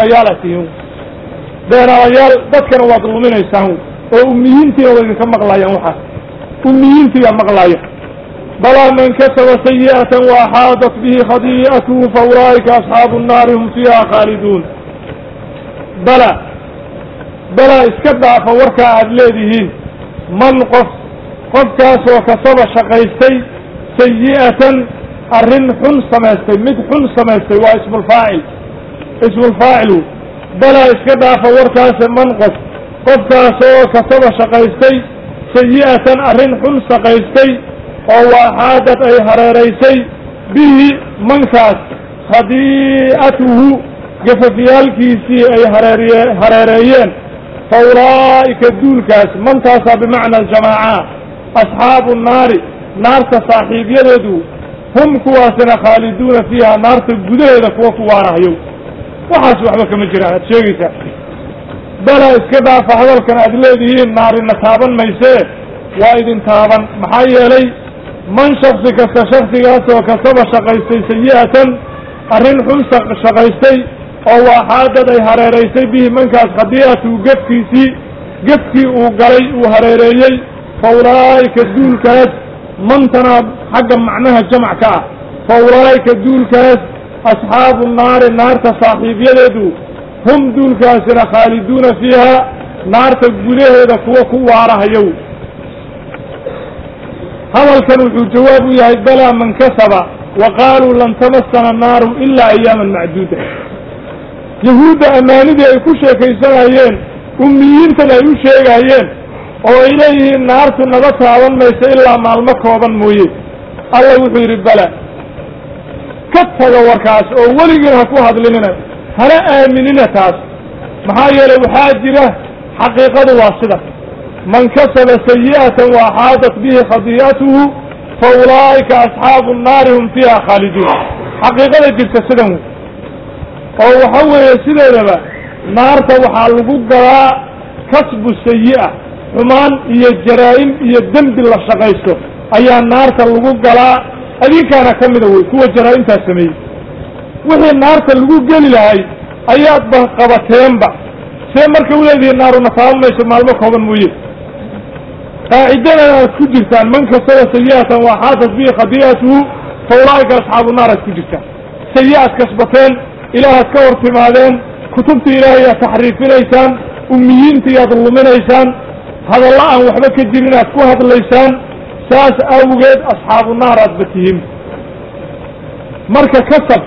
beenaalayaal dadkana waad luminaysaan oo ummiyiintii way ka maqlayaan waxaas ummiyiintii maqlaaya بلا من كسب سيئة وأحاطت به خطيئته فأولئك أصحاب النار هم فيها خالدون بلا اسكبع فوركا عدليدهين من قف كاس وكسب شقيستي سيئة الرن حن سميستي مد حن سميستي واسم الفاعل بلا اسكبع فوركا من قف كاس وكسب شقيستي سيئة الرن حن سقيستي oo waxaadad ay hareeraysay bihi mankaas khadi'atuhu gafafyaalkiisii ay hareereeyeen faulaa'ika duulkaas mantaasa bimacna aljamaaca asxaabu nnaari naarta saaxiibyadeedu hum kuwaasina khaaliduuna fiiha naarta gudaheeda kuwa ku waarahayo waxaas waxba kama jiraan aad sheegaysaa bala iska dhaafa hadalkan aad leedihiin naarina taaban maysee waa idin taaban maxaa yeelay من شخص كشخص قاسو كسب شقيستي سيئة أرين حنس شقيستي أو حادد أي هريريسي به من كاس خطيئة قفكي وقري وهريريي فأولئك الدول كاس من تناب حقا معناها الجمع كا فأولئك الدول كاس أصحاب النار تصاحب يددو هم دول كاسنا خالدون فيها نار تقبله إذا كوارها يوم هذا الكلام الجواب يا بلا من كسب وقالوا لن تمسنا النار إلا أياما معدودة يهود أماني يكون شيكيسان أميين تلا يشيكيين وإليه النار تنبتها وميس إلا مع المكوبا مويد الله يحير بلا كتها وركاس أولي جرهكو هذا لنا هلا آمنين تاس محايا لو حاجرة حقيقة واصلة من كسب سيئة وحادت به خطيئته فأولئك أصحاب النار هم فيها خالدون حقيقة جلت سدهم أو حول سدهم نار توحى كسب السيئة عمان هي الجرائم هي الدم بالله شغيسته أي النار تلقوك هذه كان كمده هو الجرائم تسميه وهي النار تلقوك لهاي أيات بقبتين بقى سيمرك ولدي النار نصام ليس مالبك هو المويد قاعدنا كجرتان من كسب سيئة وحادث به خطيئته فأولئك أصحاب النار كجرتان سيئة كسبتين إلها كورت مالين كتبت إلهي تحريف ليسان أميين تيضل من ليسان هذا الله وحبك الجنين أتكوه هذا الليسان ساس أوجد أصحاب النار أثبتهم مركا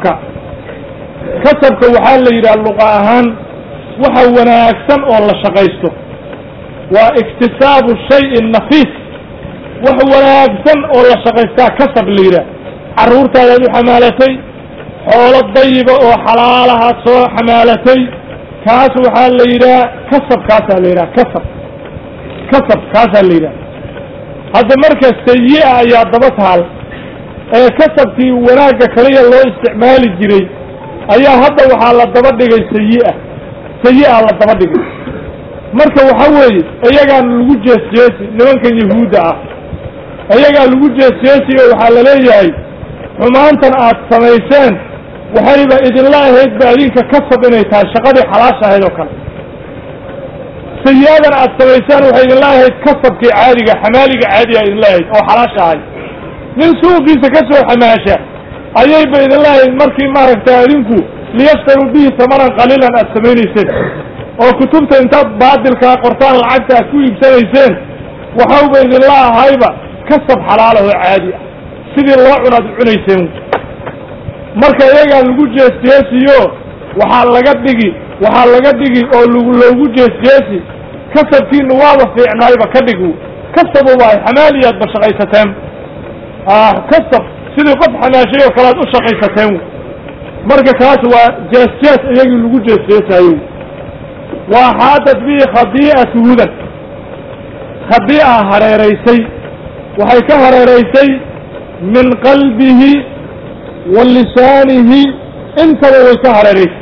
كسبك وحال ليرى اللقاءهان وحونا أكسن والله شغيسته واكتساب الشيء النفيس وحونا أكسن والله شغيسته كسب ليرى عرورتا لدي حمالتي حول الضيبة وحلالها سوى حمالتي كاس وحال ليرى كسب كاسا ليرى كسب كاسا ليرى هذا مركز سيئة يا ضبطها كسبتي وناك كليا الله استعمال الجري أيها هذا وحال الضبط سيئة على الضبط marka waxa weeye iyagaan lagu jeesjeesi nimankan yahuudda ah iyagaa lagu jeesjeesi oo waxaa la leeyahay xumaantan aad samayseen waxayba idinla ahayd ba idinka kasab inay tahay shaqadii xalaasha ahayd oo kale sayi-adan aad samayseen waxay idinla ahayd kasabkii caadiga xamaaliga caadiga idinla ahayd oo xalaasha ahayd nin suuqiisa ka soo xamaasha ayayba idinla ahayd markii maaragtay idinku liyashtaruu bihi samanan qaliilan aad samaynayseen oo kutubta intaad baadilkaa qortaan lacagta aad ku iibsanayseen waxawba idinla ahayba kasab xalaala oo caadi ah sidii loo cunaad cunayseen marka iyagaa lagu jeesjeesiyo waxaa laga dhigi oo loogu jeesjeesi kasabkiinu waaba fiicnaayba ka dhigu kasab waay xamaaliyaad ba shaqaysateen kasab sidii qof xamaashay oo kale aad u shaqaysateen marka kaas waa jeesjees iyagii lagu jeesjeesayo waa xaadad bihi khadii'atu hudan khadii'a hareeraysay waxay ka hareeraysay min qalbihi wa lisaanihi intaba way ka hareeraysay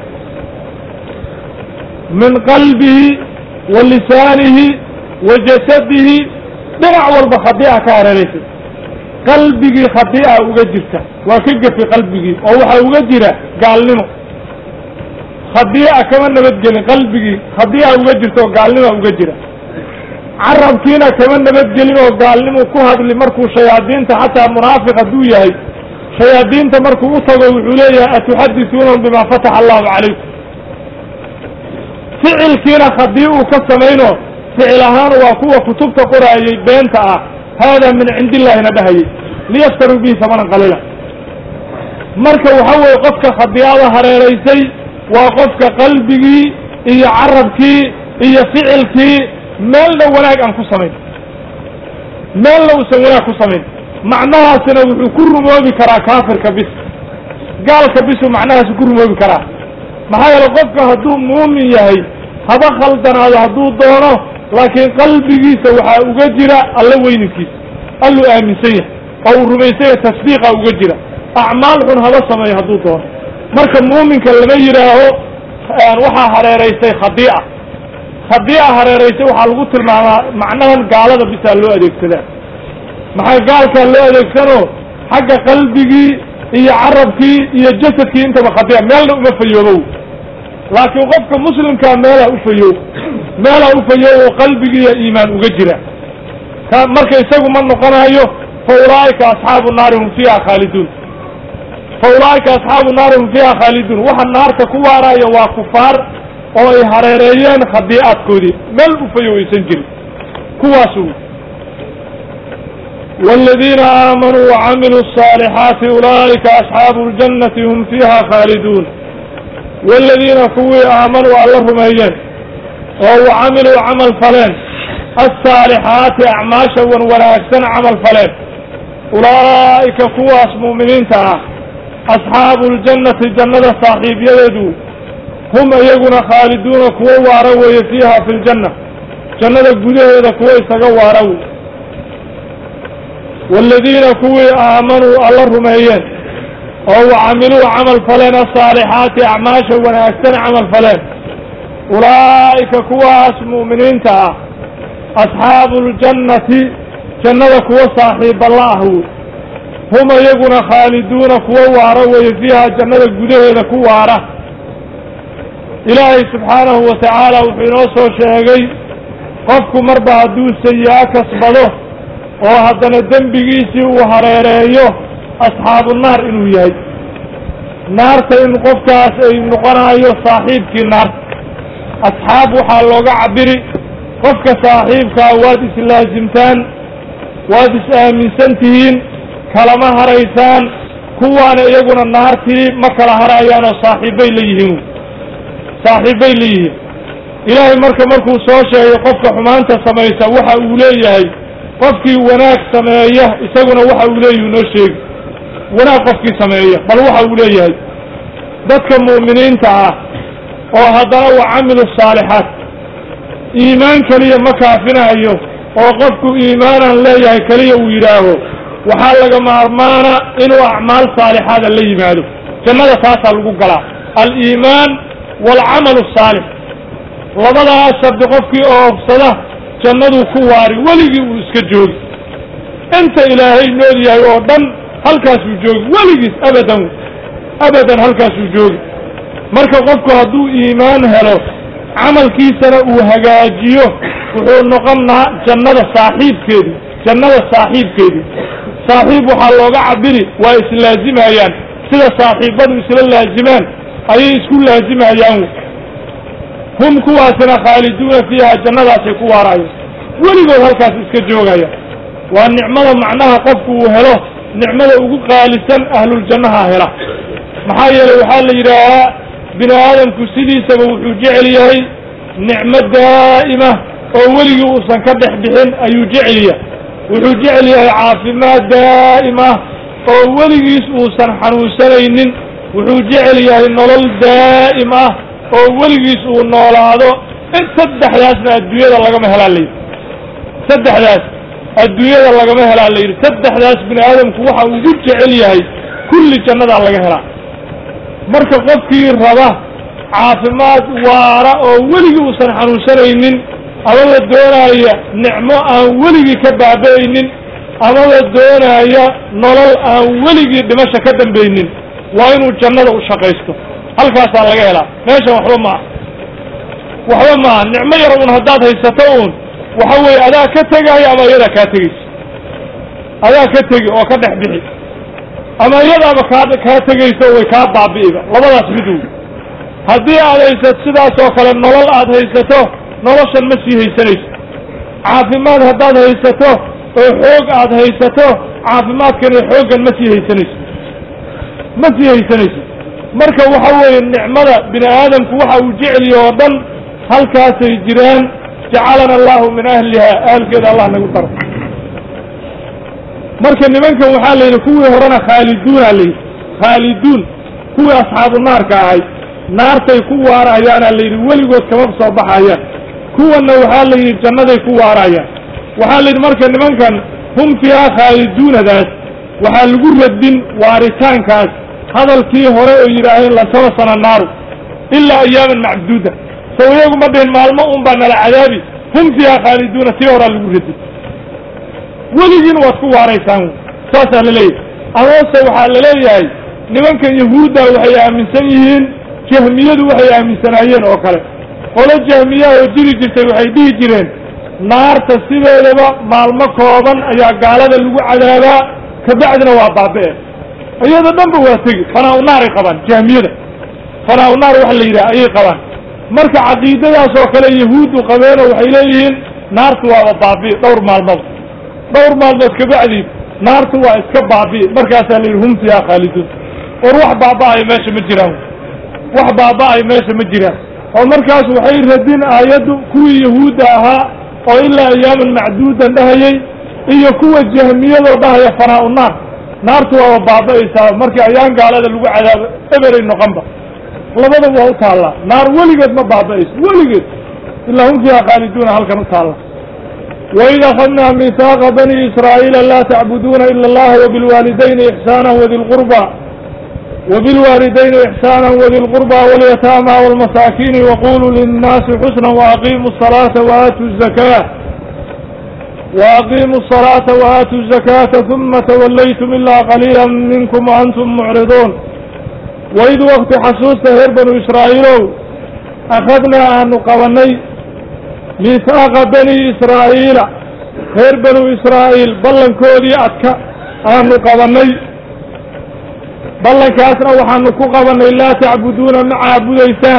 min qalbihi wa lisaanihi wa jasadihi dhinac walba khadii'a ka hareeraysay qalbigii khadii'a uga jirta waa ka gefi qalbigii oo waxaa uga jira gaalnimo khadii'a kama nabadgelin qalbigii khadii'a uga jirta oo gaalnima uga jira carabkiina kama nabadgelin oo gaalnimu ku hadli markuu shayaadiinta xataa munaafiq hadduu yahay shayaadiinta markuu u tago wuxuu leeyahay atuxadisuunahum bimaa fataxa allahu calaykum ficilkiina khadii uu ka samayno ficil ahaan waa kuwa kutubta qoraayay beenta ah haadaa min cindi illahina dhahayay liyashtaruu bihi samanan qaliila marka waxa weeye qofka khadiicada hareeraysay waa qofka qalbigii iyo carabkii iyo ficilkii meelna wanaag aan ku samayn meelna uusan wanaag ku samayn macnahaasina wuxuu ku rumoobi karaa kaafirka bis gaalka bisu macnahaasi ku rumoobi karaa maxaa yeele qofka hadduu muumin yahay haba khaldanaado hadduu doono laakiin qalbigiisa waxaa uga jira alla weyninkiisa alluu aaminsan yahay oo uu rumaysan yahay tasdiiqa uga jira acmaal xun haba sameeyo hadduu doono marka muuminka lama yidhaaho waxaa hareeraysay khadii'a hareeraysay waxaa lagu tilmaamaa macnahan gaalada bisaa loo adeegsadaa maxaa gaalkaa loo adeegsano xagga qalbigii iyo carabkii iyo jasadkii intaba khadii'a meelna uma fayoobow laakiin qofka muslimkaa meelaa ufayow oo qalbigii iyo iimaan uga jira marka isagu ma noqonayo fa ulaa'ika asxaabu naari hum fiiha khaaliduun faulaaika asxaabu naari hum fiiha khaaliduun waxa naarta ku waaraayo waa kufaar oo ay hareereeyeen khadii'aadkoodii meel ufayow aysan jirin kuwaas والذين آمنوا وعملوا الصالحات أولئك أصحاب الجنة هم فيها خالدون والذين كوي آمنوا الله رميين وعملوا عمل فلان الصالحات أعماشا ولا أحسن عمل فلان أولئك كواس مؤمنين تعالى أصحاب الجنة جنة صاحب يدو هم يقون خالدون كوا واروا فيها في الجنة جنة قدها كوا يستقوا والذين كوا آمنوا الله رميين وعملوا عمل فلان الصالحات أعماشا وأحسن عمل فلان أولئك كواس مؤمنين تعالى أصحاب الجنة جنة كوا صاحب الله هم يقون خالدون كوا واروا فيها جنة قدها كوا إلهي سبحانه وتعالى وحينوسه شيئا قفكم مربع هدو سيئة كسبضه وهدنا الدنبقيسي وحريريه أصحاب النار إنو يهي نار تين قفكاس إن قنايو صاحبك النار أصحاب حالوغا عبري قفك صاحبك وادس اللازمتان وادس آمن سنتهين كلمة هريسان كوانا يقول النار تي مكلا هرايان صاحبي ليهن صاحبي ليهن إلهي مركو سوشا يقفك حمانتا سميسا وحا أوليه قفكي وناك سمايه إساقنا وحا أوليه نوشيك وناك قفكي سمايه بل وحا أوليه ذاتك المؤمنين تعا وهدروا وعملوا الصالحات إيمان كليا مكافنا أيوه وقفكوا إيمانا ليه كليا ويراه وحالك مارمانا إنو أعمال صالحات اللي يمالوا جنة ساسا لقوا قلا الإيمان والعمل الصالح لبدا شرط قفكي أوفصده جنة كواري ولقي واسكجوج أنت إلهي نودي يا ودن هل كاسو جوج ولقي أبدا هل كاسو جوج مركب قفكو هدو إيمان هلو عمل كيسنا وهجاجيو وحول نقمنا جنة صاحب كذي جنة صاحب كذي صاحب وحلوقة عبري وإسلازم أيان سلا صاحبان وسلا لازمان أي اسكول لازم أيان هم كواسنا خالدون فيها جنة سيكوا رايو ولقوا هالكاس اسكجوغ أيان والنعمة معناها قفكو هلو نعمة خالصا أهل الجنة هلا محايا لو حال يراها بني آدم كسيدي سبب جعليه نعمة دائمة أولي وصن كدح بحين أي جعليه وجعليه عافمات دائمة أولي وصن حنوسنين وجعليه النلل دائمة أولي وصن نولادو سدح لاسنا الدوية الله كما هلالي سدح لاس الدوية الله كما هلالي سدح لاس بني آدم كوحا وجود جعليه كل جنة الله كما هلالي marka qofkii raba caafimaad waara oo weliga uusan xanuunsanaynin ama la doonaya nicmo aan weligii ka baaba'aynin ama la doonaya nolol aan weligii dhimasho ka dambaynin waa inuu jannada u shaqaysto halkaasaa laga helaa meeshan waxba maaha nicmo yar uun haddaad haysato uun waxa weeye adaa ka tegaya ama iyadaa kaa tegaysa adaa ka tegi oo ka dhex bixi ama iyadaaba kaa tegayso way kaa baabi'iba labadaas mid wey haddii aad haysato sidaas oo kale nolol aad haysato noloshan ma sii haysanayso caafimaad haddaad haysato oo xoog aad haysato caafimaadkan iyo xooggan ma sii haysanayso marka waxa weeye nicmada bini aadamku waxa uu jeceliyo oo dhan halkaasay jiraan jacalana allahu min ahliha ahalkeeda allah nagu daro marka nimankan waxaa layidhi kuwii horena khaaliduuna layidhi khaaliduun kuwii asxaabu naarka ahay naartay ku waarayaana layidhi weligood kama soo baxayaan kuwanna waxaa layidhi jannaday ku waarayaan waxaa layidhi marka nimankan hum fiiha khaaliduunadaas waxaa lagu radin waaritaankaas hadalkii hore oo yidhaaheen latabasana naaru ilaa ayaaman macduuda sow iyagu ma dhihin maalmo un baa nala cadaabi hum fiiha khaaliduuna tii horaa lagu radin weligiin waad ku waaraysaan saasaa la leeyahay amase waxaa la leeyahay nimankan yahuudda waxay aaminsan yihiin jahmiyadu waxay aaminsanaayeen oo kale qolo jahmiyaha oo jiri jirtay waxay dhihi jireen naarta sideedaba maalmo kooban ayaa gaalada lagu cadaabaa kabacdina waa baabi'e iyada dhanba waa tegi fanaa-u naaray qabaan jahmiyada fanaa-u naar waxa la yidhaha ayay qabaan marka caqiidadaas oo kale yahuuddu qabeenoo waxay leeyihiin naartu waaba baabi'i dhowr maalmood kabacdiid naartu waa iska baabi'i markaasaa la yidhi hum fiiha khaaliduun war wax baaba'aya meesha ma jiraan oo markaas waxay radin aayaddu kuwii yahuudda ahaa oo ilaa ayaaman macduudan dhahayay iyo kuwa jahmiyadoo dhahaya fanaa-u naar naartu waaba baaba'aysaa markii ayaan gaalada lagu cadaabo eberay noqonba labadaba waa u taallaa naar weligeed ma baaba'ayso weligeed ilaa hum fiiha khaaliduuna halkan u taalla وإذ أخذنا ميثاق بني إسرائيل لا تعبدون إلا الله وبالوالدين إحسانا وذي القربى واليتامى والمساكين وقولوا للناس حسنا وأقيموا الصلاة وآتوا الزكاة ثم توليتم إلا قليلا منكم وأنتم معرضون وإذ وقت حسوس هير بنو إسرائيل أخذنا أن نقواني ميثاق بني إسرائيل هير بنو إسرائيل بلن كودي أتكا أن نقواني بلن كاسنا وحن نقواني لا تعبدون مع عبوديسان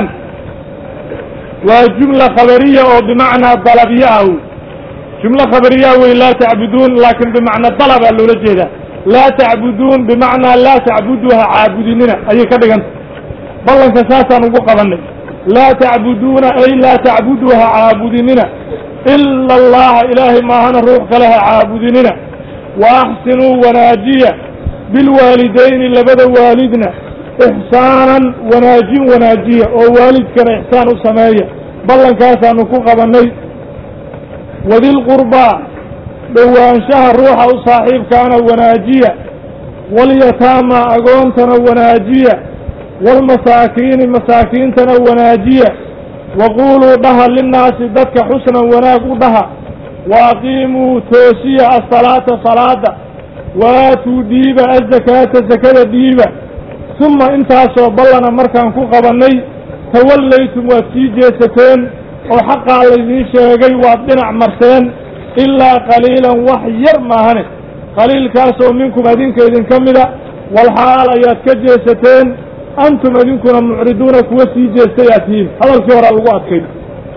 وجملة خبرية أو بمعنى طلبية جملة خبرية ولا تعبدون لكن بمعنى طلب اللولجيدة لا تعبدون بمعنى لا تعبدوها عابديننا أي كده بلن كاسنا نقواني لا تعبدون أي لا تعبدوها عابديننا إلا الله إلهي ما هنا روح لها عابديننا وأحسنوا وناجية بالوالدين لبدا والدنا إحسانا وناجية ووالد كان إحسان سماية بلن كاسا نكوخ بني وذي القربى لو أنشاه الروح صاحب كان وناجية واليتامى أقونتنا وناجية والمساكين مساكين تنوناجية وقولوا دها للناس دتك حسنا وناك دها وأقيموا توسيع الصلاة صلاة وآتوا ديبا الزكاة الزكاة ديبا ثم انتهى بلنا مركان كوكبني توليتم واتيجيستين وحق على الذين شاقي وابدنا مرسين إلا قليلا وحير ما هنه قليل كاسو منكم أدينك إذن كمدا والحال آيات كجيستين أنتم أدينكم معرضون كوسيجيستياتهم هذا الكورة الوقت كده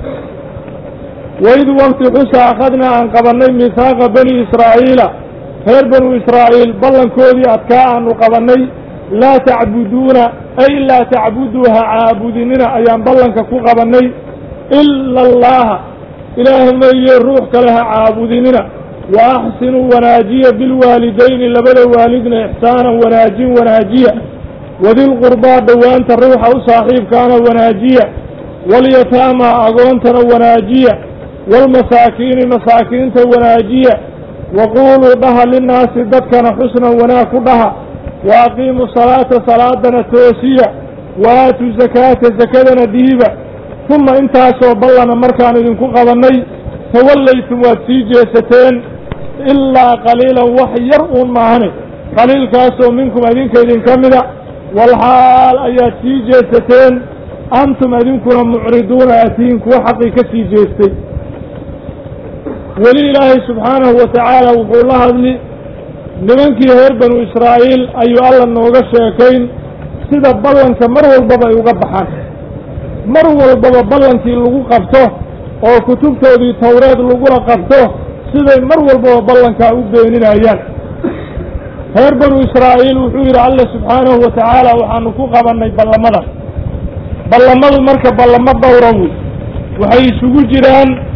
وإذ وقت حسى أخذنا عن قبلنا ميثاق بني إسرائيل غير بنو إسرائيل بلن كودي أتكاء وقبلنا لا تعبدون أي لا تعبدوها عابديننا أيام بلن كفو قبلنا إلا الله إله ما يروح كلها عابديننا وأحسنوا وناجية بالوالدين لبدا والدنا إحسانا وناجية وذي القربى دوان الروح وصاحب كان وناجية واليتامى أغونتنا وناجية والمساكين مساكين وناجية وقولوا بها للناس ذكرنا حسنا وناك بها وأقيموا الصلاة صلاتنا توسية وآتوا الزكاة زكاة ديبة ثم انتهى بلنا مركان إذنكو قضني توليتم واتيجيستين إلا قليلا وحيرؤون معهني قليل كاسو منكم أذنك إذن كمدا والحال أياتيجيستين أنتم أذنكم معرضون أتينك وحقيقة تيجيستين ولله سبحانه وتعالى وقول الله لي لمنك هير بنو إسرائيل أي الله نوغا شاكين سيدا بلنك مروا البابا يغبحان مروا البابا بلنك اللغو قبطه أو كتبته دي توراة اللغو قبطه سيدا مروا البابا بلنك أبينين أيان هير بنو إسرائيل وحير الله سبحانه وتعالى وحانكو قبني بلمدا مركب بلمد دوروي وحي سوجران